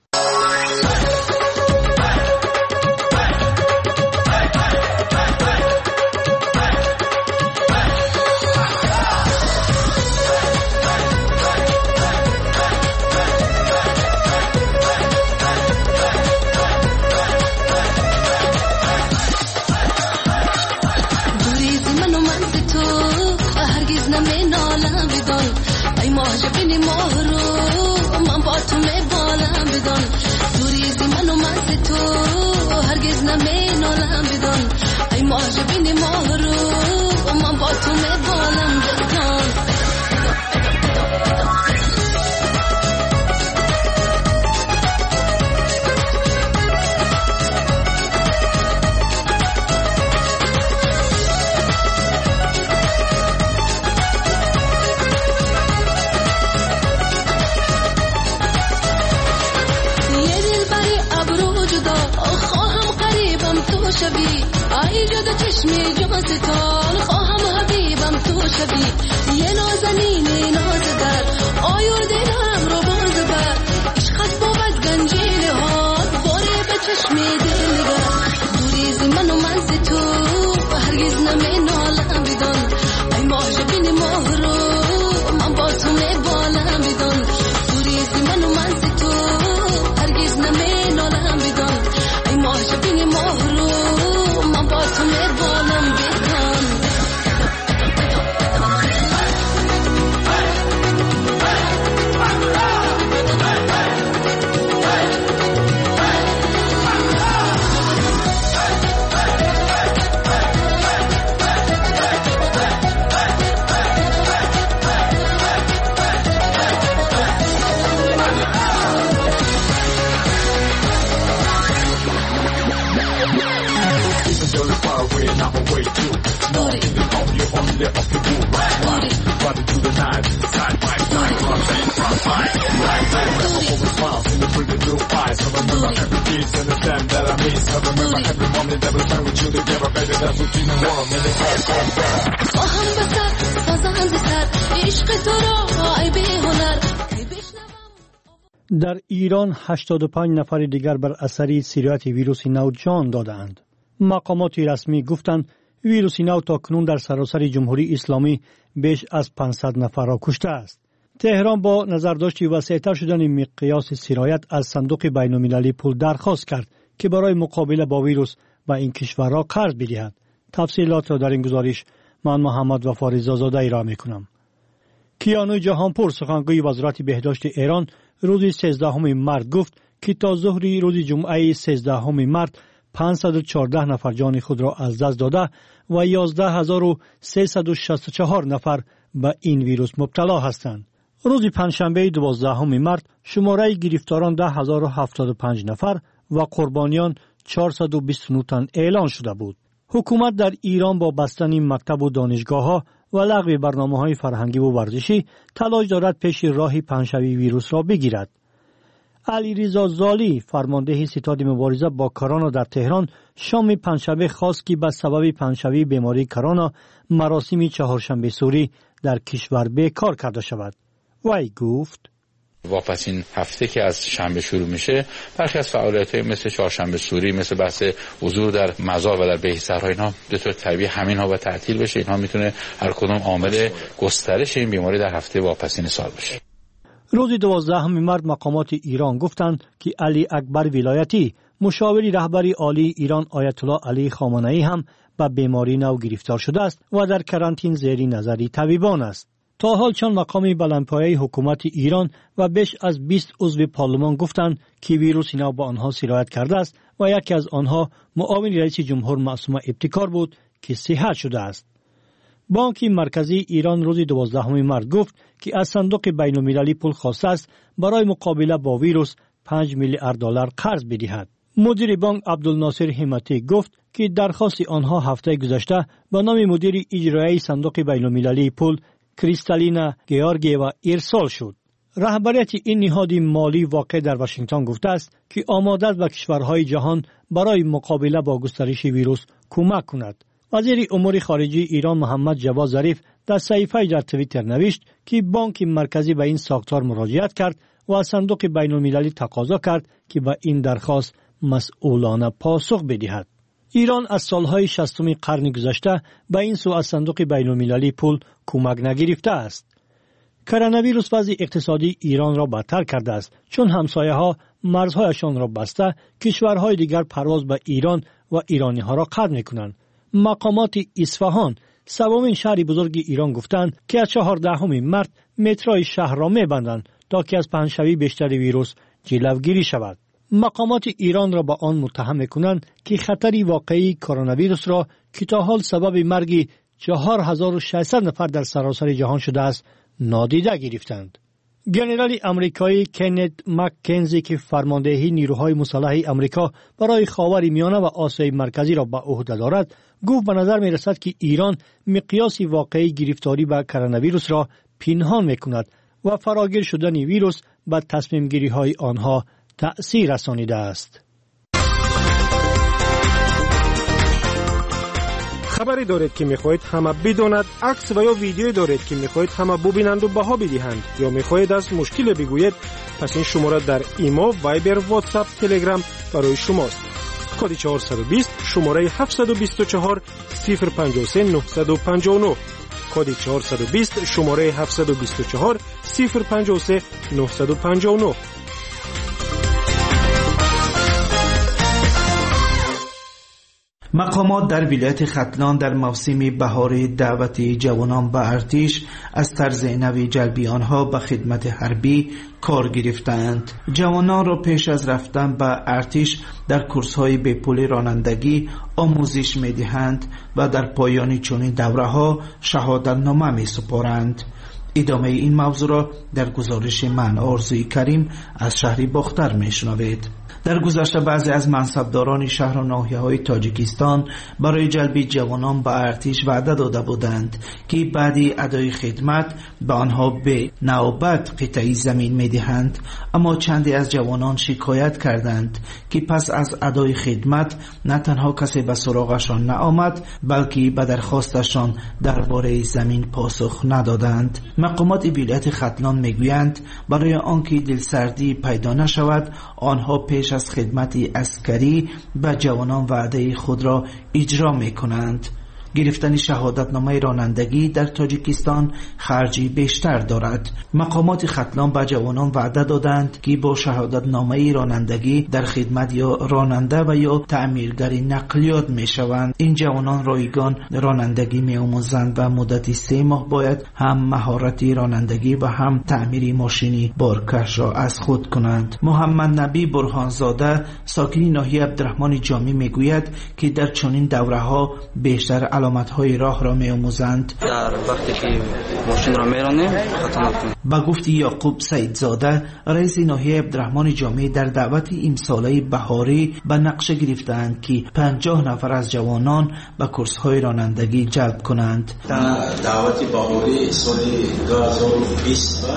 ماه ببینی ماه رو من با تو میبالم بدان دوریزی منو من تو هرگز نمینالم بدان ای ماه ببینی ماه رو من با تو میبالم بدان شبی ای جدا چشمی جاستان خواهم حبیبم تو شبی یه نازنین نازدر آیور دلم رو باز بر عشقت بود گنجین هات باره به چشمی دلگر دوریزی منو من تو هرگز نمی نالم بدان ای ماه جبین ماه رو من با تو میبالم بدان دوریزی منو من تو هرگز نمی نالم بدان ای ماه جبین ماه رو to me bolum bitan در ایران هشتاد و پنج نفر دیگر بر اثر سیریت ویروس نو جان دادند. مقامات رسمی گفتند ویروس نو تاکنون در سراسر جمهوری اسلامی بیش از پانصد نفر را کشته است. تهران با نظرداشت وسیع‌تر شدن مقیاس سیرایت از صندوق بین‌المللی پول درخواست کرد که برای مقابله با ویروس به این کشورها قرض بدهد. تفصیلات را در این گزارش من محمد وفاری زاده ارائه می‌کنم. کیانوی جهانپور سخنگوی وزارت بهداشت ایران روز سیزدهم مارس گفت که تا ظهر روز جمعه سیزدهم مارس پانصد و چهارده نفر جان خود را از دست داده و یازده هزار و سیصد و شصت و چهار نفر به این ویروس مبتلا هستند. روز پنجشنبه دوازدهم مارس شماره گرفتاران ده هزار و هفتاد و پنج نفر و قربانیان چهارصد و بیست و نه تن اعلان شده بود. حکومت در ایران با بستن مکتب و دانشگاه‌ها و لغو برنامه‌های فرهنگی و ورزشی تلاش دارد پیش راه پنجشنبه ویروس را بگیرد. علیرضا زالی فرمانده ستاد مبارزه با کرونا در تهران شام پنجشنبه خواست که به سبب پنجشنبه بیماری کرونا مراسم چهارشنبه سوری در کشور بیکار کرده شود. وی گفت واپسین هفته که از شنبه شروع میشه برخی از فعالیت‌های مثل چهارشنبه سوری، مثل بحث حضور در مزار و در بهیسرها، اینها به طور طبیعی همین ها و تعطیل بشه. اینها میتونه هر کدوم عامل گسترش این بیماری در هفته واپسین سال بشه. روز دوازدهم مارس مقامات ایران گفتند که علی اکبر ولایتی مشاور رهبری عالی ایران آیت الله علی خامنه‌ای هم به بیماری نو گرفتار شده است و در کرانتین زیر نظر طبیبان است. تا حال چند مقام بلندپایه حکومت ایران و بیش از بیست عضو پارلمان گفتند که ویروس نو به آنها سرایت کرده است و یکی از آنها معاون رئیس جمهور معصوم ابتکار بود که صحت شده است. بانک مرکزی ایران روز دوازدهم مارس گفت که از صندوق بین‌المللی پول خواسته است برای مقابله با ویروس پنج میلیارد دلار قرض بدهد. مدیر بانک عبدالناصر همتی گفت که درخواست آنها هفته گذشته به نام مدیر اجرایی صندوق بین‌المللی پول کریستالینا گیورگیوا ارسال شد. رهبریت این نهاد مالی واقع در واشنگتن گفته است که آماده است به کشورهای جهان برای مقابله با گسترش ویروس کمک کند. وزیر امور خارجه ایران محمد جواد ظریف در صحیفه در توییتر نوشت که بانک مرکزی به این ساختار مراجعت کرد و از صندوق بین‌المللی تقاضا کرد که به این درخواست مسئولانه پاسخ بدهد. ایران از سالهای شصتم قرن گذشته به این سو از صندوق بین‌المللی پول کمک نگرفته است. کرونا ویروس وضع اقتصادی ایران را بدتر کرده است چون همسایه‌ها مرزهایشان را بسته کشورهای دیگر پرواز به ایران و ایرانی‌ها را قطع می‌کنند. مقامات اصفهان سومین شهر بزرگ ایران گفتند که از چهاردهم مارس مترای شهر را می‌بندند تا که از پهنشوی بیشتر ویروس جلوگیری شود. مقامات ایران را با آن متهم می‌کنند که خطر واقعی کرونا ویروس را که تا حال سبب مرگ چهار هزار و ششصد نفر در سراسر جهان شده است نادیده گرفتند. ژنرال آمریکایی کنت مککنزی که فرماندهی نیروهای مسلح آمریکا برای خاورمیانه و آسیای مرکزی را به عهده دارد، گفت به نظر می رسد که ایران مقیاس واقعی گرفتاری به کرونا ویروس را پنهان می کند و فراگیر شدن ویروس به تصمیم گیری های آنها تأثیر رسانیده است. خبری دارید که میخواهید همه بداند، عکس و یا ویدیویی دارید که میخواهید همه ببینند و بها بدهند، یا میخواهید از مشکل بگویید، پس این شماره در ایما، وایبر، واتساپ، تلگرام برای شماست. کد چهارصد و بیست شماره هفتصد و بیست و چهار صفر پنجاه و سه نهصد و پنجاه و نه. کد چهارصد و بیست شماره هفتصد و بیست و چهار صفر پنجاه و سه نهصد و پنجاه و نه. مقامات در ولایت ختلان در موسم بهاری دعوت جوانان به ارتش از طرز نوی جلبی آنها به خدمت حربی کار گرفتند. جوانان را پیش از رفتن به ارتش در کورس‌های به‌پولی رانندگی آموزش می‌دهند و در پایان چنین دوره‌ها شهادتنامه می‌سپارند. ادامه این موضوع را در گزارش من آرزوی کریم از شهر باختر می‌شنوید. در گذشته بعضی از منصبداران شهر و ناحیه‌های تاجیکستان برای جلب جوانان به ارتش وعده داده بودند که بعد ادای خدمت به آنها به نوبت قطعی زمین می‌دهند، اما چندی از جوانان شکایت کردند که پس از ادای خدمت نه تنها کسی به سراغشان نآمد، بلکه به درخواستشان درباره زمین پاسخ ندادند. مقامات ولایت ختلان میگویند برای آنکه دلسردی پیدا نشود، آنها پیش از خدمت عسکری به جوانان وعده خود را اجرا می کنند. گرفتن شهادتنامه رانندگی در تاجیکستان خرجی بیشتر دارد. مقامات ختلان به جوانان وعده دادند که با شهادتنامه رانندگی در خدمت یا راننده و یا تعمیرگر نقلیات می شوند. این جوانان رایگان رانندگی می آموزند و مدت سه ماه باید هم مهارت رانندگی و هم تعمیر ماشینی بارکش را از خود کنند. محمد نبی برهانزاده ساکن ناحیه عبدالرحمن جامی می گوید که در چنین دوره ها بیشتر علامت های راه را می آموزند. در وقتی که ماشین را می رانیم خطا نکنیم. با گفت یعقوب سیدزاده رئیس ناحیه عبدالرحمن جامی در دعوت امساله بهاری به نقشه گرفتند که پنجاه نفر از جوانان به کورس های رانندگی جلب کنند. در دعوت بهاری سال دو هزار و بیست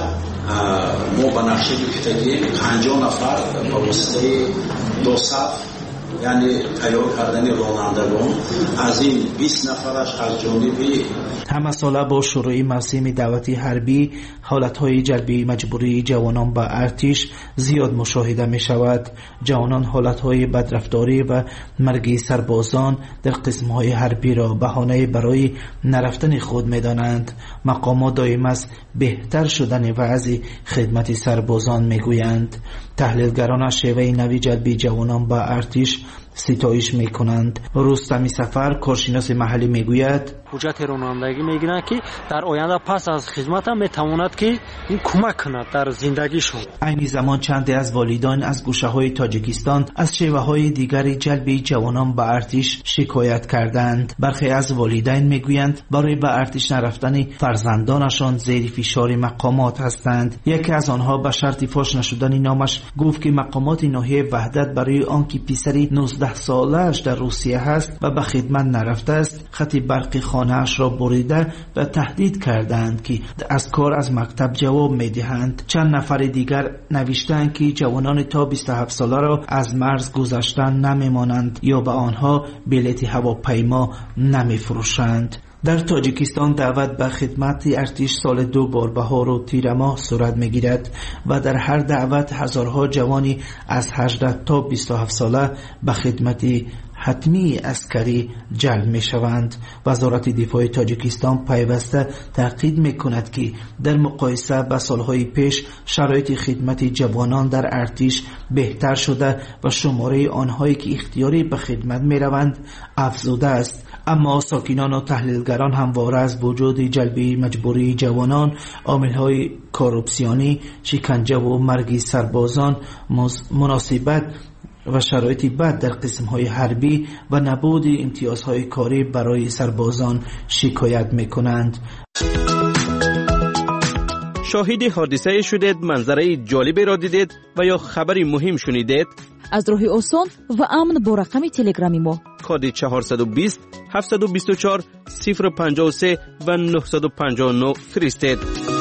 ما به نقشه گرفتیم پنجاه نفر به واسطه دو صف، یعنی تیار کردن رانندگان، از این بیست نفرش از جانبی همه ساله با شروع موسم دعوتی حربی حالتهای جلبی مجبوری جوانان به ارتش زیاد مشاهده می شود. جوانان حالتهای بدرفتاری و مرگ سربازان در قسمهای حربی را بهانه برای نرفتن خود می دانند. مقامات دائم از بهتر شدن وضع خدمت سربازان می گویند. تحلیلگران از شیوه نوی جلبی جوانان به ارتش ستایش می کنند. رستمی سفر کارشناس محلی می گوید حجت رانندگی می گیرند که در آینده پس از خدمت هم می تواند که این کمک کند در زندگیشون. این زمان چند از والدان از گوشه های تاجیکستان از شیوه های دیگری جلب جوانان به ارتش شکایت کردند. برخی از والدین می گویند برای به ارتش نرفتن فرزندانشان زیر فشار مقامات هستند. یکی از آنها به شرط فاش نشدن نامش گفت که مقامات ناحیه وحدت برای آنکه پسری نوزده ساله‌اش در روسیه هست و به خدمت نرفته است خط برقی خانه‌اش را بریده و تهدید کردند که از کار از مکتب جواب می‌دهند. چند نفر دیگر نوشتند که جوانان تا بیست و هفت ساله را از مرز گذشتن نمی‌مانند یا به آنها بلیط هواپیما نمی‌فروشند. در تاجیکستان دعوت به خدمت ارتش سال دو بار بهار و تیر ماه صورت می‌گیرد و در هر دعوت هزارها جوانی از هجده تا بیست و هفت ساله به خدمت حتمی عسکری جلب می شوند. وزارت دفاع تاجیکستان پیوسته تاکید می کند که در مقایسه با سالهای پیش شرایط خدمت جوانان در ارتش بهتر شده و شماره آنهایی که اختیاری به خدمت می روند افزوده است. اما ساکنان و تحلیلگران همواره از وجود جلبی مجبوری جوانان، عامل‌های کورپسیونی، شکنجه و مرگ سربازان، مناسبت و شرایط بد در قسم‌های حربی و نبود امتیازهای کاری برای سربازان شکایت می‌کنند. شاهد حادثه شدید، منظره جالبی را دیدید و یا خبری مهم شنیدید؟ از راه آسان و امن با رقم تلگرامی ما کد چهارصد و بیست هفتصد و بیست و چهار صفر پنجاه و سه و نهصد و پنجاه و نه فرستید.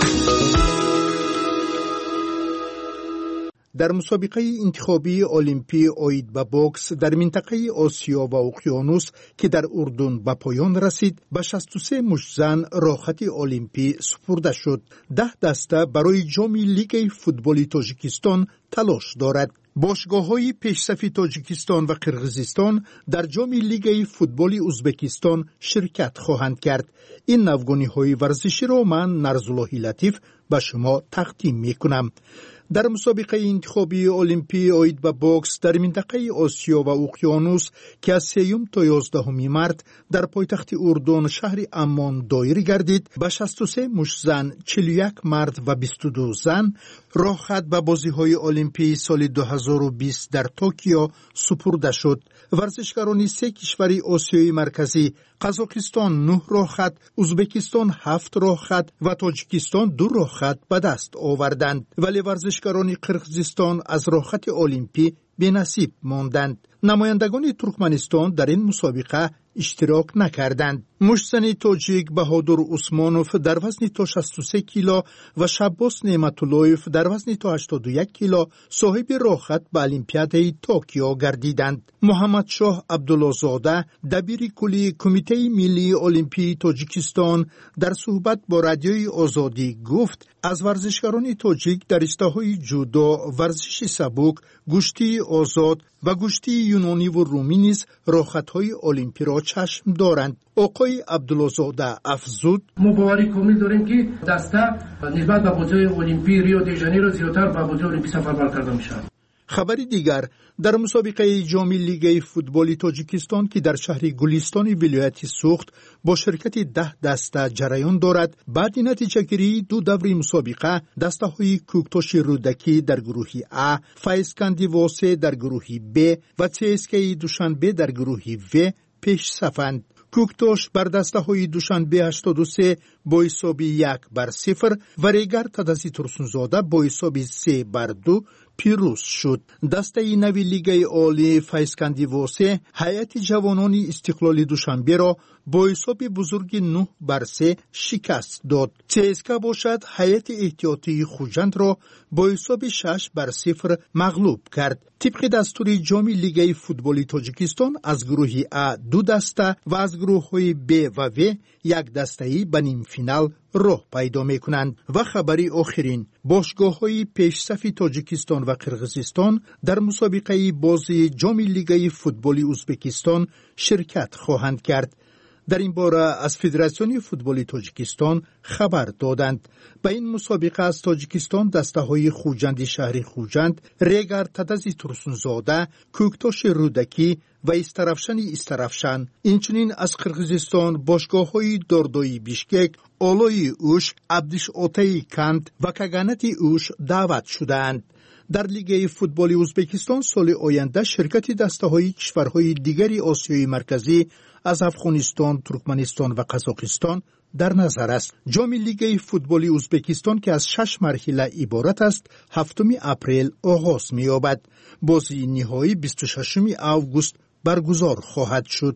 در مسابقه انتخابی المپی اوید به بوکس در منطقه آسیا و اقیانوس که در اردن به پایان رسید، به شصت و سه مشتزن راحتی المپی سپرده شد. ده دسته برای جام لیگ فوتبال تاجیکستان تلاش دارد. باشگاه‌های پیشصف تاجیکستان و قرقیزستان در جام لیگ فوتبال ازبکستان شرکت خواهند کرد. این نوگانی‌های ورزشی را من نرزالله لطیف به شما تقدیم می‌کنم. در مسابقه انتخابی المپی اوید به بوکس در منطقه آسیا و اقیانوس که از سیوم تا یازدهم مارس در پایتخت اردن شهر عمان دایر گردید، به شصت و سه مشتزن، چهل و یک مرد و بیست و دو زن راه خط به بازی‌های المپی سال دو هزار و بیست در توکیو سپرده شد. ورزشکاران سه کشور آسیای مرکزی، قزاقستان نه راه خط، ازبکستان هفت راه خط و تاجیکستان دو راه خط به دست آوردند، ولی ورزشکاران قرقیزستان از راه خط المپی بی‌نصیب ماندند. نمایندگان ترکمنستان در این مسابقه اشتراک نکردند. مشتزن تاجیک بهادر عثمانوف در وزن تا شصت و سه کیلو و شباس نعمتاللهیف در وزن تا هشتاد و یک کیلو صاحب راه خط به المپیاد توکیو گردیدند. محمد شاه عبدالله‌زاده دبیر کلی کمیته ملی المپی تاجیکستان در صحبت با رادیوی آزادی گفت از ورزشکاران تاجیک در رشته‌های جودو، ورزش سبک، گشتی آزاد و گشتی یونانی و رومی نیز راه خط‌های المپی را چشم دارند. آقای عبدالله‌زاده افزود: ما باوری کامل داریم که دسته نسبت به بازی المپی ریو دی ژانیرو زیادتر به بازی المپی سفربر کرده میشه. خبری دیگر در مسابقه جام لیگ فوتبال تاجیکستان که در شهر گلستان ولایت سوخت با شرکت ده دسته جریان دارد، بعد نتیجه گیری دو دوره مسابقه دسته های کوکتاش رودکی در گروه A، فایسکندی واسه در گروه B و تیسکی دوشنبه در گروه V پیش صفند. کوکتاش بر دسته های دوشنبه هشتاد و سه با حساب یک بر صفر و ریگر تدسی ترسونزاده با حساب سه بر دو پیروز شد. دسته نوی لیگ عالی فایسکندی واسه هیئت جوانان استقلال دوشنبه را با حساب بزرگ نه بر سه شکست داد. چسکا باشد هیئت احتیاطی خوجند را با حساب شش بر صفر مغلوب کرد. طبق دستور جام لیگ فوتبال تاجیکستان از گروه A دو دسته و از گروه های B و V یک دسته‌ای به نیم فینال راه پیدا میکنند. و خبری آخرین، باشگاه های پیشصف تاجیکستان و قرقیزستان در مسابقه بازی جام لیگ فوتبال ازبکستان شرکت خواهند کرد. در این باره از فدراسیون فوتبال تاجیکستان خبر دادند. به این مسابقه از تاجیکستان دسته های خوجند شهر خوجند، ریگر تدزی ترسونزاده، کوکتاش رودکی و استرافشن استرافشن، اینچنین از قرقیزستان باشگاه های داردایی بیشکک، آلای اوش، عبدش اوتای کند و کگانت اوش دعوت شدند. در لیگ فوتبال ازبکستان سال آینده شرکت دسته های کشورهای دیگری آسیای مرکزی از افغانستان، ترکمنستان و قزاقستان در نظر است. جام لیگ فوتبال ازبکستان که از شش مرحله عبارت است، هفتم اپریل آغاز می‌یابد. بازی نهایی بیست و ششم آگوست برگزار خواهد شد.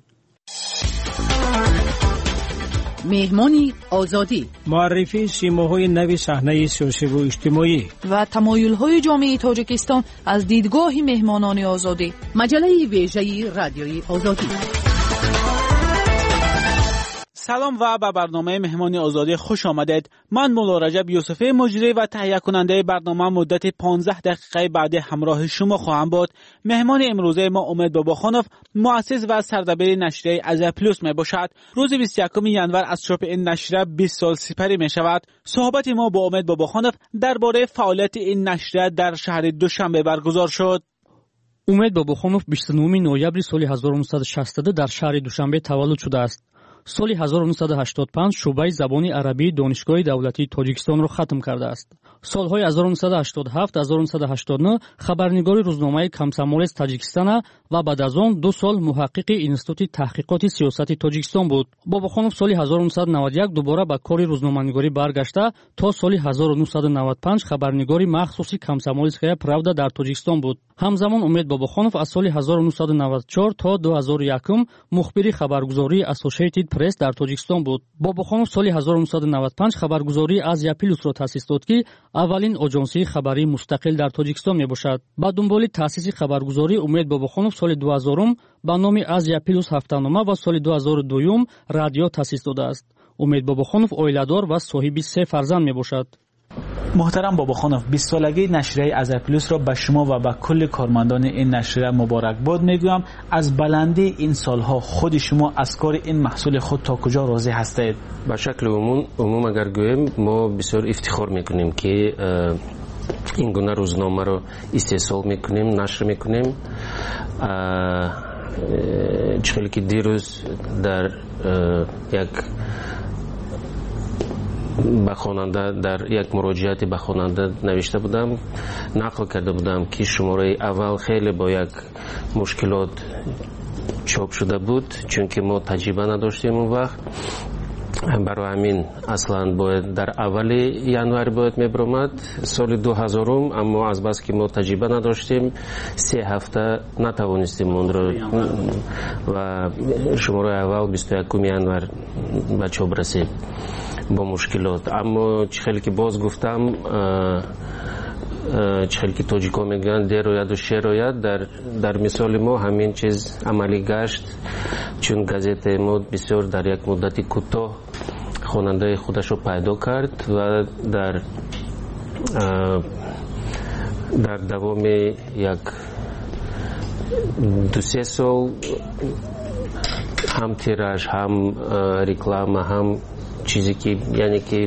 مهمانی آزادی، معرفی سیماهای نوی صحنه سیاسی و اجتماعی و تمایل‌های جامعه تاجیکستان از دیدگاه مهمانان آزادی. مجله ویژه رادیوی آزادی. سلام و به برنامه مهمانی آزادی خوش آمدید. من مولا رجب یوسفی مجری و تهیه کننده برنامه مدت پانزده دقیقه بعد همراه شما خواهم بود. مهمان امروزه ما امید باباخانوف، مؤسس و سردبیر نشریه از پلوس می باشد. روز بیست و یکم ژانویه از چاپ این نشریه بیست سال سپری می شود. صحبت ما با امید باباخانوف درباره فعالیت این نشریه در شهر دوشنبه برگزار شد. умед бобохонов بیست و نه ноябри соли ҳазору нуҳсад و шастад و دو дар шаҳри душанбе таваллуд шудааст. соли ҳазору нуҳсад و ҳаштод و панҷ шуъбаи забони арабии донишгоҳи давлатии тоҷикистонро хатм кардааст. солҳои ҳазору нуҳсад و ҳаштод و ҳафт ҳазору нуҳсад و ҳаштод و не хабарнигори рӯзномаи Комсомолец Таҷикистона ва баъд аз он ду сол муҳаққиқи Институти таҳқиқоти сиёсати Тоҷикистон буд. Бобохонов соли ҳазору нуҳсад و навад و як дубора ба кори рӯзноманигорӣ баргашта, то соли ҳазору нуҳсад و навад و پنج хабарнигори махсуси Комсомольская правда дар Тоҷикистон буд. ҳамзамон Умед Бобохонов аз соли ҳазору нуҳсад و навад و чор то ду ҳазору и як мухбири хабаргузории Associated Press дар Тоҷикистон буд. Бобохонов соли ҳазору нуҳсад و навад و панҷ хабаргузории Азия Плюсро таъсис дод, ки аввалин оҷонсии хабарии мустақил дар Тоҷикистон мебошад. ба дунболи таъсиси хабаргузории Умед Бобохонов соли дуҳазорум ба номи Азия Плюс ҳафтанома ва соли ду ҳазору ду радио таъсис додааст. Умед Бобохонов оиладор ва соҳиби се фарзанд мебошад. محترم باباخانov، بیست سالگی نشریه Azia Plus را به شما و به کل کارمندان این نشریه مبارکباد میگویم. از بلندی این سالها خود شما از کار این محصول خود تا کجا راضی هستید؟ به شکل عموم عموم اگر گویم ما بسیار افتخار میکنیم که این گونه روزنامه را استحصال میکنیم، نشر میکنیم. چخیلی که دیروز در یک به خواننده در یک مراجعاتی به خواننده نوشته بودم، نقل کرده بودم که شماره اول خیلی با یک مشکلات چاپ شده بود، چون که ما تجربه نداشتیم اون وقت. برای همین اصلا باید در اول ینوار باید میبرامد سال دو هزارم، اما از بس که ما تجربه نداشتیم سه هفته نتوانستیم اون رو و شماره اول بیست و یکم ینوار به چاپ رسید با مشکلات. اما چخیلی که باز گفتم، چخیلی که تاجیکا میگن در روید و شیر روید، در, در مثال ما همین چیز عملی گشت، چون گازت ما بسیار در یک مدت کوتاه خواننده خودش رو پیدا کرد و در در دوام یک دو سه سال هم تیراژ، هم رکلام، هم چیزی که یعنی که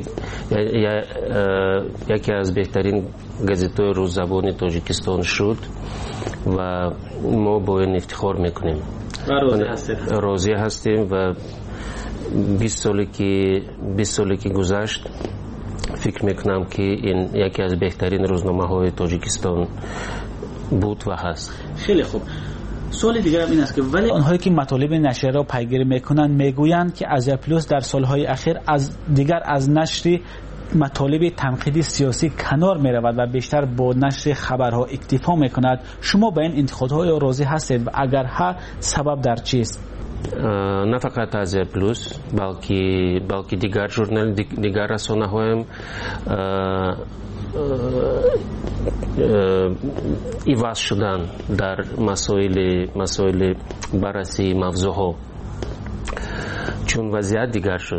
یکی از بهترین گازت‌های روززبان تاجیکستان شد و ما با این افتخار میکنیم. راضی هستیم. راضی هستیم و بیست سالی که بیست سالی که گذشت فکر میکنم که این یکی از بهترین روزنامه‌های تاجیکستان بود و هست. خیلی خوب. سوال دیگر هم این است که ولی آنهایی که مطالب نشریه را پیگیری میکنند میگویند که Azia Plus در سالهای اخیر از دیگر از نشر مطالب تنقیدی سیاسی کنار می رود و بیشتر با نشر خبرها اکتفا می کند. شما به این انتقادهای راضی هستید و اگر ها سبب در چیست؟ نه فقط Azia Plus بلکه بلکه دیگر ژورنال دیگر رسانه هایم ایواز شدن در مسائل مسائل بررسی موضوعها، چون وضعیت دیگر شد،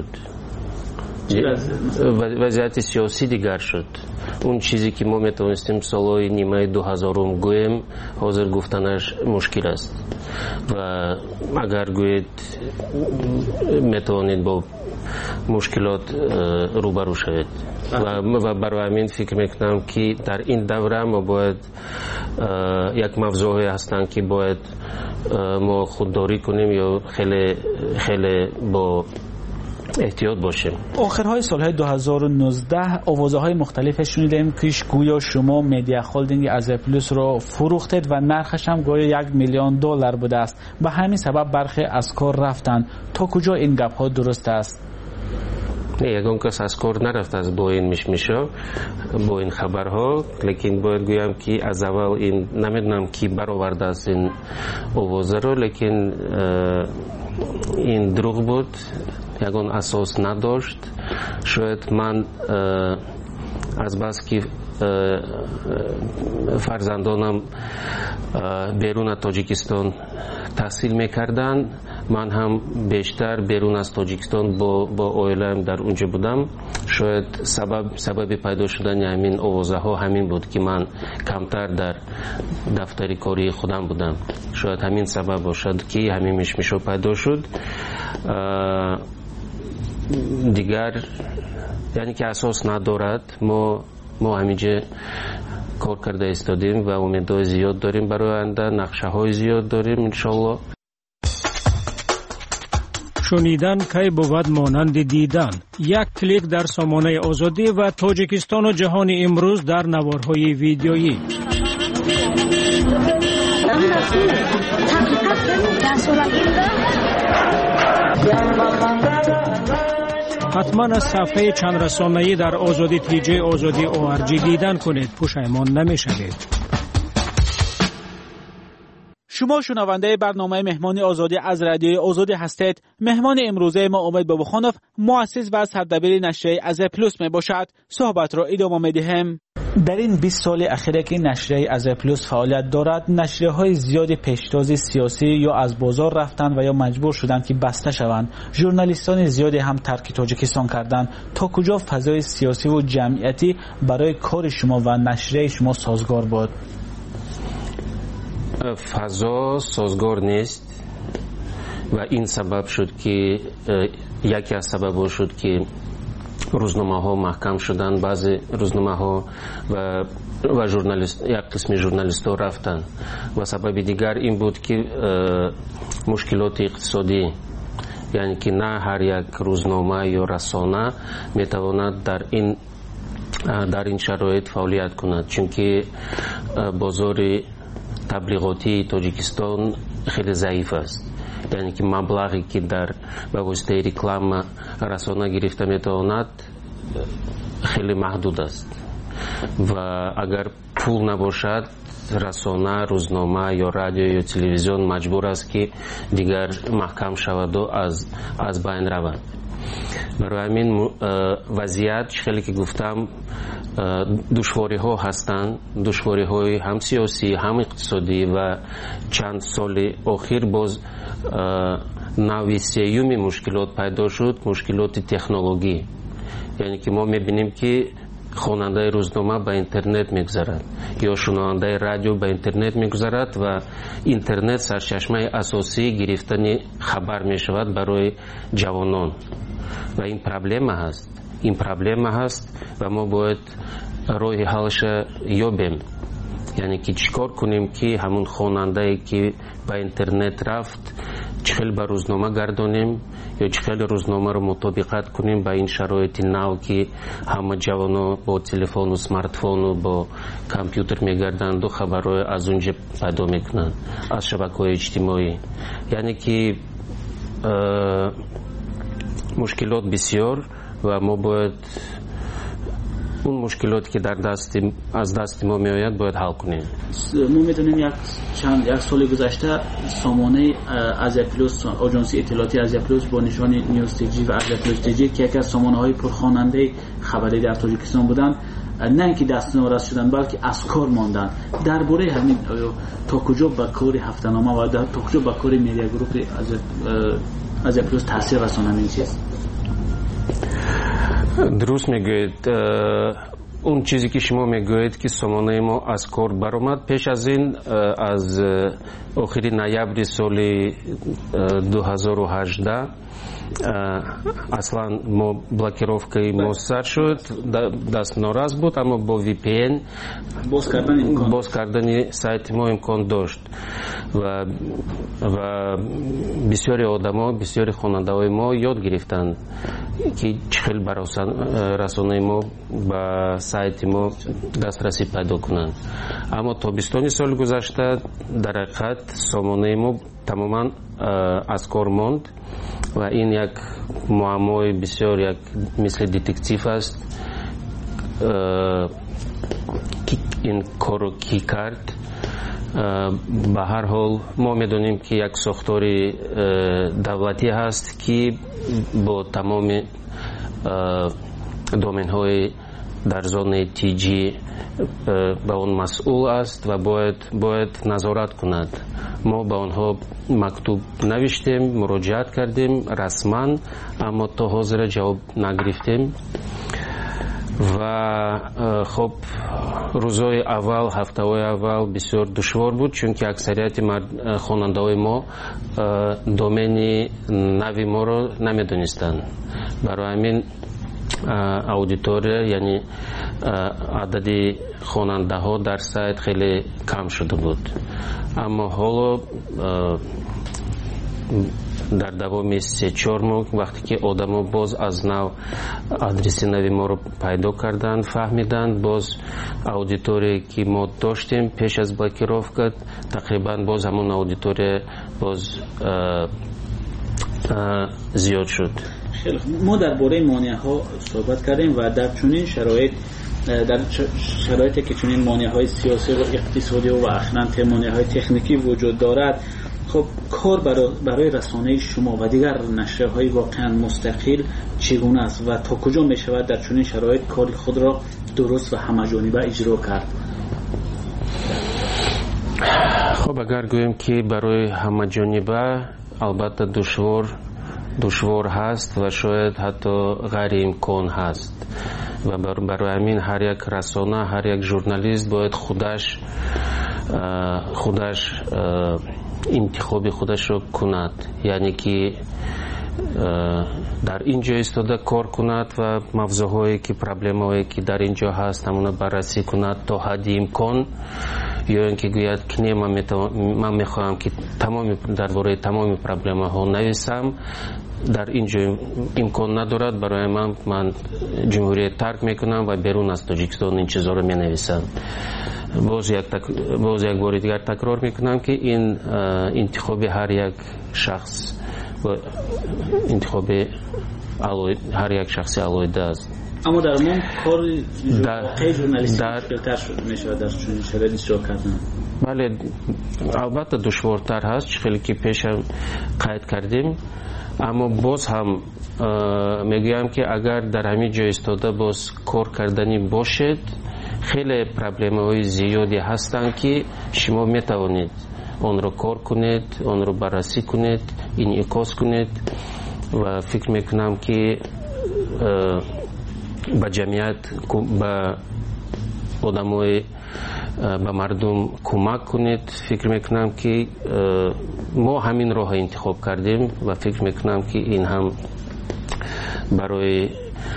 وضعیت سیاسی دیگر شد. اون چیزی که ما میتونستیم سالهای نیمه دو هزارم گویم حاضر گفتنش مشکل است و اگر گوید میتونید با مشکلات روبرو شوید و برای همین فکر میکنم که در این دوره ما باید یک موضوعی هستن که باید ما خودداری کنیم یا خیلی خیلی با احتیاط باشیم. آخرهای سالهای دو هزار و نوزده آوازهای مختلف شنیدیم که گویا شما مدیا هولدینگ Azia Plus را فروختید و نرخش هم گویا یک میلیون دلار بوده است. به همین سبب برخی از کار رفتند. تا کجا این گپ ها درست است؟ نه، یگان کس از کار نرفت از با این میشمیشا، با این خبرها، لیکن باید گویم که از اول این نمیدونم کی برآورده است این آوازه رو، لیکن این دروغ بود، یگان اساس نداشت. شاید من از بس که فرزندانم بیرون تاجیکستان تحصیل میکردن، من هم بیشتر بیرون از تاجیکستان با با اویلم در اونجا بودم. شاید سبب سبب پیدا شدن همین آوازه ها همین بود که من کمتر در دفتر کاری خودم بودم. شاید همین سبب باشد که همین مشمشو پیدا شد. دیگر یعنی که اساس ندارد، ما ما همینجا کار کرده ایستادیم و امیدهای زیاد داریم برای آینده، نقشه های زیاد داریم انشالله. شنیدن کی بود مانند دیدن. یک کلیک در سامانه آزادی و تاجیکستان و جهان امروز در نوارهای ویدیویی. حتما از صفحه چند رسانه‌ای در آزادی تی جی آزادی او آر جی دیدن کنید، پشیمان نمی‌شوید. شما شنونده برنامه مهمان آزادی از رادیوی آزادی هستید. مهمان امروزه ما امید بابخانوف، مؤسس و سردبیر نشریه از پلوس می باشد. صحبت را ادامه می دهم. در این بیست سال اخیر که نشریه از پلوس فعالیت دارد، نشریه های زیادی پیشتاز سیاسی یا از بازار رفتند و یا مجبور شدند که بسته شوند. ژورنالیستان زیادی هم ترک تاجیکستان کردند. تا کجا فضای سیاسی و جمعیتی برای کار شما و نشریه شما سازگار بود؟ فضا سازگار نیست و این سبب شد که یکی از سبب شد که روزنامه ها محکم شدن، بعضی روزنامه ها و و ژورنالیست یک قسم ژورنالیست ها رفتن و سبب دیگر این بود که مشکلات اقتصادی، یعنی که نه هر یک روزنامه یا رسانه میتواند در این در این شرایط فعالیت کند، چون که بازار تبلیغاتی تاجیکستان خیلی ضعیف است. یعنی که مبلغی که در به واسطه رکلام رسانه گرفته میتواند خیلی محدود است و اگر پول نباشد رسانه، روزنامه یا رادیو یا تلویزیون مجبور است که دیگر محکم شود و از از بین رود. برای همین وضعیت خیلی که گفتم دشواری ها هستند، دشواری های هم سیاسی هم اقتصادی و چند سال اخیر باز نوع سیومی مشکلات پیدا شد، مشکلات تکنولوژی. یعنی که ما میبینیم که خواننده روزنامه به اینترنت میگذرد یا شنونده رادیو به اینترنت میگذرد و اینترنت سرچشمه اساسی گرفتن خبر میشود برای جوانان و این پرابلم هست. این پرابلم هست و ما باید راه حلش یابیم. یعنی که چیکار کنیم که همون خواننده که به اینترنت رفت چخیل به روزنامه گردانیم یا چخیل روزنامه رو مطابقت کنیم با این شرایط نو که همه جوانا با تلفن و سمارت فون و با کامپیوتر میگردند و خبرهای از اونجا پیدا میکنند از شبکه‌های اجتماعی. یعنی که مشکلات بسیار و ما باید اون مشکلاتی که در دست از دست ما می آید باید حل کنیم. ما میدونیم یک چند یک سال گذشته سامانه از پلوس، آژانس اطلاعاتی از پلوس با نشان نیوز تی جی و از پلوس تی جی که یکی از سامانه های پرخواننده خبری در تاجیکستان بودند، نه اینکه دست ناراست شدن بلکه از کار ماندن. درباره همین تا کجا به کار هفته‌نامه و تا کجا به کار میدیا گروپ از از پلوس تاثیر رسانه این چیز؟ درست میگوید. اون چیزی که شما میگوید که سامانه ما از کار برآمد، پیش از این از آخر نوامبر سال دو هزار و هجده اصلا ما بلاکировкой ما سر شد، دست ناراض بود، اما با وی پی ان باز کردن امکان باز کردن سایت ما امکان داشت و و بسیاری آدما، بسیاری خواننده های ما یاد گرفتند که چخیل برای رسانه ما با سایت ما دسترسی پیدا کنند. اما تابستان سال گذشته در حقیقت سامانه ما تماما از کار ماند و این یک معمای بسیار یک مثل دیتکتیو است. این کارو کی کرد؟ به هر حال ما میدونیم که یک ساختار دولتی هست که با تمام دومین های در زون تی جی به اون مسئول است و باید باید نظارت کند. ما به آنها مکتوب نوشتیم، مراجعت کردیم رسما، اما تا حاضر جواب نگرفتیم و خب روزهای اول، هفته‌های اول بسیار دشوار بود، چون که اکثریت خواننده‌های ما دومین نوی ما رو نمیدونستند. برای همین аудитория, яъне адади хонандаҳо дар сайт хеле кам шуда буд. Аммо ҳоло дар давоми се чор моҳ вақте ки одамо боз аз нав адреси нави моро пайдо карданд, фаҳмиданд, боз аудитория ки мо доштем пеш аз блокировка тақрибан боз ҳамон аудитория боз зиёд шуд. мо дар бораи монеаҳо суҳбат кардем ва дар чунин шароит дар шароите ки чунин монеаҳои сиёсӣ ва иқтисодӣ ва ахиран монеаҳои техникӣ вуҷуд дорад, خب کار برای, برای رسانه شما و دیگر نشریه‌های واقعا مستقل چگونه است و تا کجا می شود در چنین شرایط کار خود را درست و همه‌جانبه اجرا کرد؟ خب اگر گویم که برای همه‌جانبه البته دشوار دشوار هست و شاید حتی غیر امکان هست و برای همین هر یک رسانه، هر یک ژورنالیست باید خودش خودش انتخاب خودش رو کند، یعنی که در اینجا ایستاده کار کند و موضوعهایی که پرابلم‌هایی که در اینجا هست همون بررسی کند تا حد امکان، یا اینکه گوید که نه من میخواهم که تمام درباره تمام پرابلم‌ها نویسم، در اینجا امکان ندارد، برای من من جمهوریت ترک میکنم و بیرون از تاجیکستان این چیزا رو مینویسم. باز یک تک... باز یک بار دیگر تکرار میکنم که این انتخاب هر یک شخص و انتخاب علوید... هر یک شخصی علویده است. اما در من کار واقعی ژورنالیستی مشکل‌تر شده میشه در چنین شرایطی اجرا کردن. بله البته دشوارتر هست، خیلی که پیش هم قید کردیم، اما باز هم میگویم که اگر در همین جای ایستاده باز کار کردنی باشد، خیلی پرابلم‌های زیادی هستند که شما میتوانید آن را کار کنید، آن را بررسی کنید، انعکاس کنید و فکر میکنم که به جمعیت، به آدمای، به مردم کمک کنید. فکر میکنم که ما همین راه انتخاب کردیم و فکر میکنم که این هم برای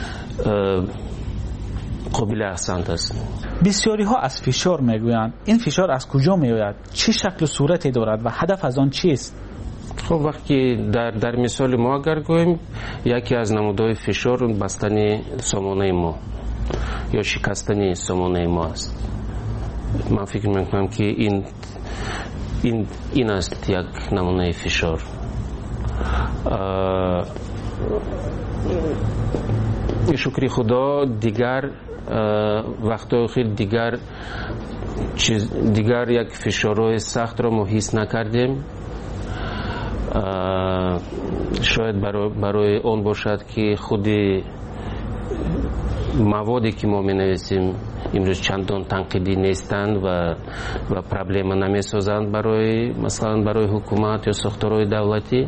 قابل احسان است. بسیاری ها از فشار میگویند. این فشار از کجا میآید؟ چه شکل و صورتی دارد و هدف از آن چیست؟ خب وقتی در در مثال ما اگر گوییم، یکی از نمودهای فشار بستن سامانه ما یا شکستن سامانه ما است. من فکر میکنم که این این این است یک نمونه فشار. شکر خدا دیگر وقتا خیلی دیگر چیز دیگر یک فشارهای سخت را ما حس نکردیم. شاید برای, برای اون باشد که خود موادی که ما می نویسیم امروز چندان تنقیدی نیستند و و پرابلم نمی سازند برای مثلا برای حکومت یا ساختارهای دولتی.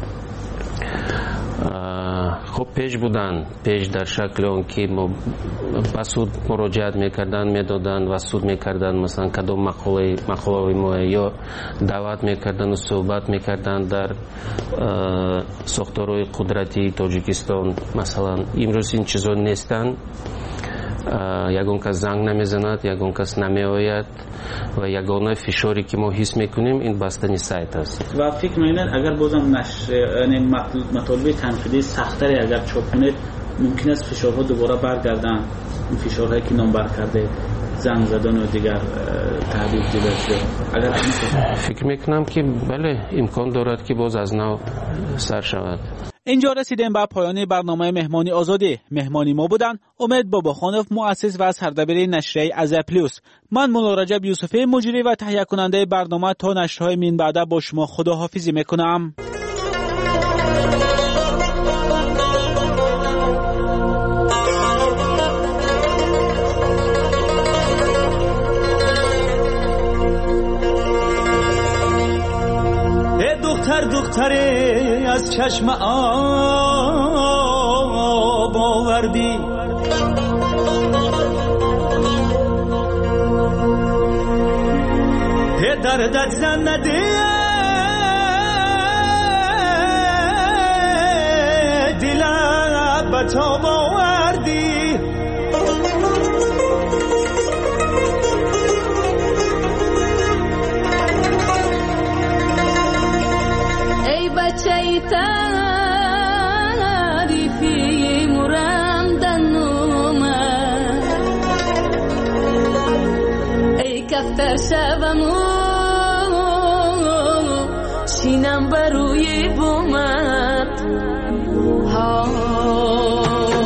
خب پیش بودن، پیش در شکل اون که ما به سود مراجعت میکردن، میدادن و سود میکردن، مثلا کدام مقاله مقاله ما یا دعوت میکردن و صحبت میکردن در ساختارهای قدرتی تاجیکستان. مثلا امروز این چیزا نیستن، یگان کس زنگ نمیزند، یگان کس نمیآید و یگانه فشاری که ما حس میکنیم این بستن سایت است. و فکر میکنید اگر بازم نشر یعنی مطالب تنقیدی سخت‌تری اگر چاپ کنید ممکن است فشارها دوباره برگردن، این فشارهایی که نام بر کرده، زنگ زدن و دیگر تهدید دیگر. اگر فکر میکنم که بله امکان دارد که باز از نو سر شود. اینجا رسیدیم به پایان برنامه مهمانی آزادی. مهمانی ما بودن امید باباخانوف، مؤسس و سردبیر نشریه ازا پلوس. من مولا رجب یوسفی، مجری و تهیه کننده برنامه. تا نشرهای من بعد با شما خداحافظی میکنم. دختر دختره از چشم آب آوردی، دردت زن نده دلم به تاب آوردی. دفتر شبم شینم بروی بومت ها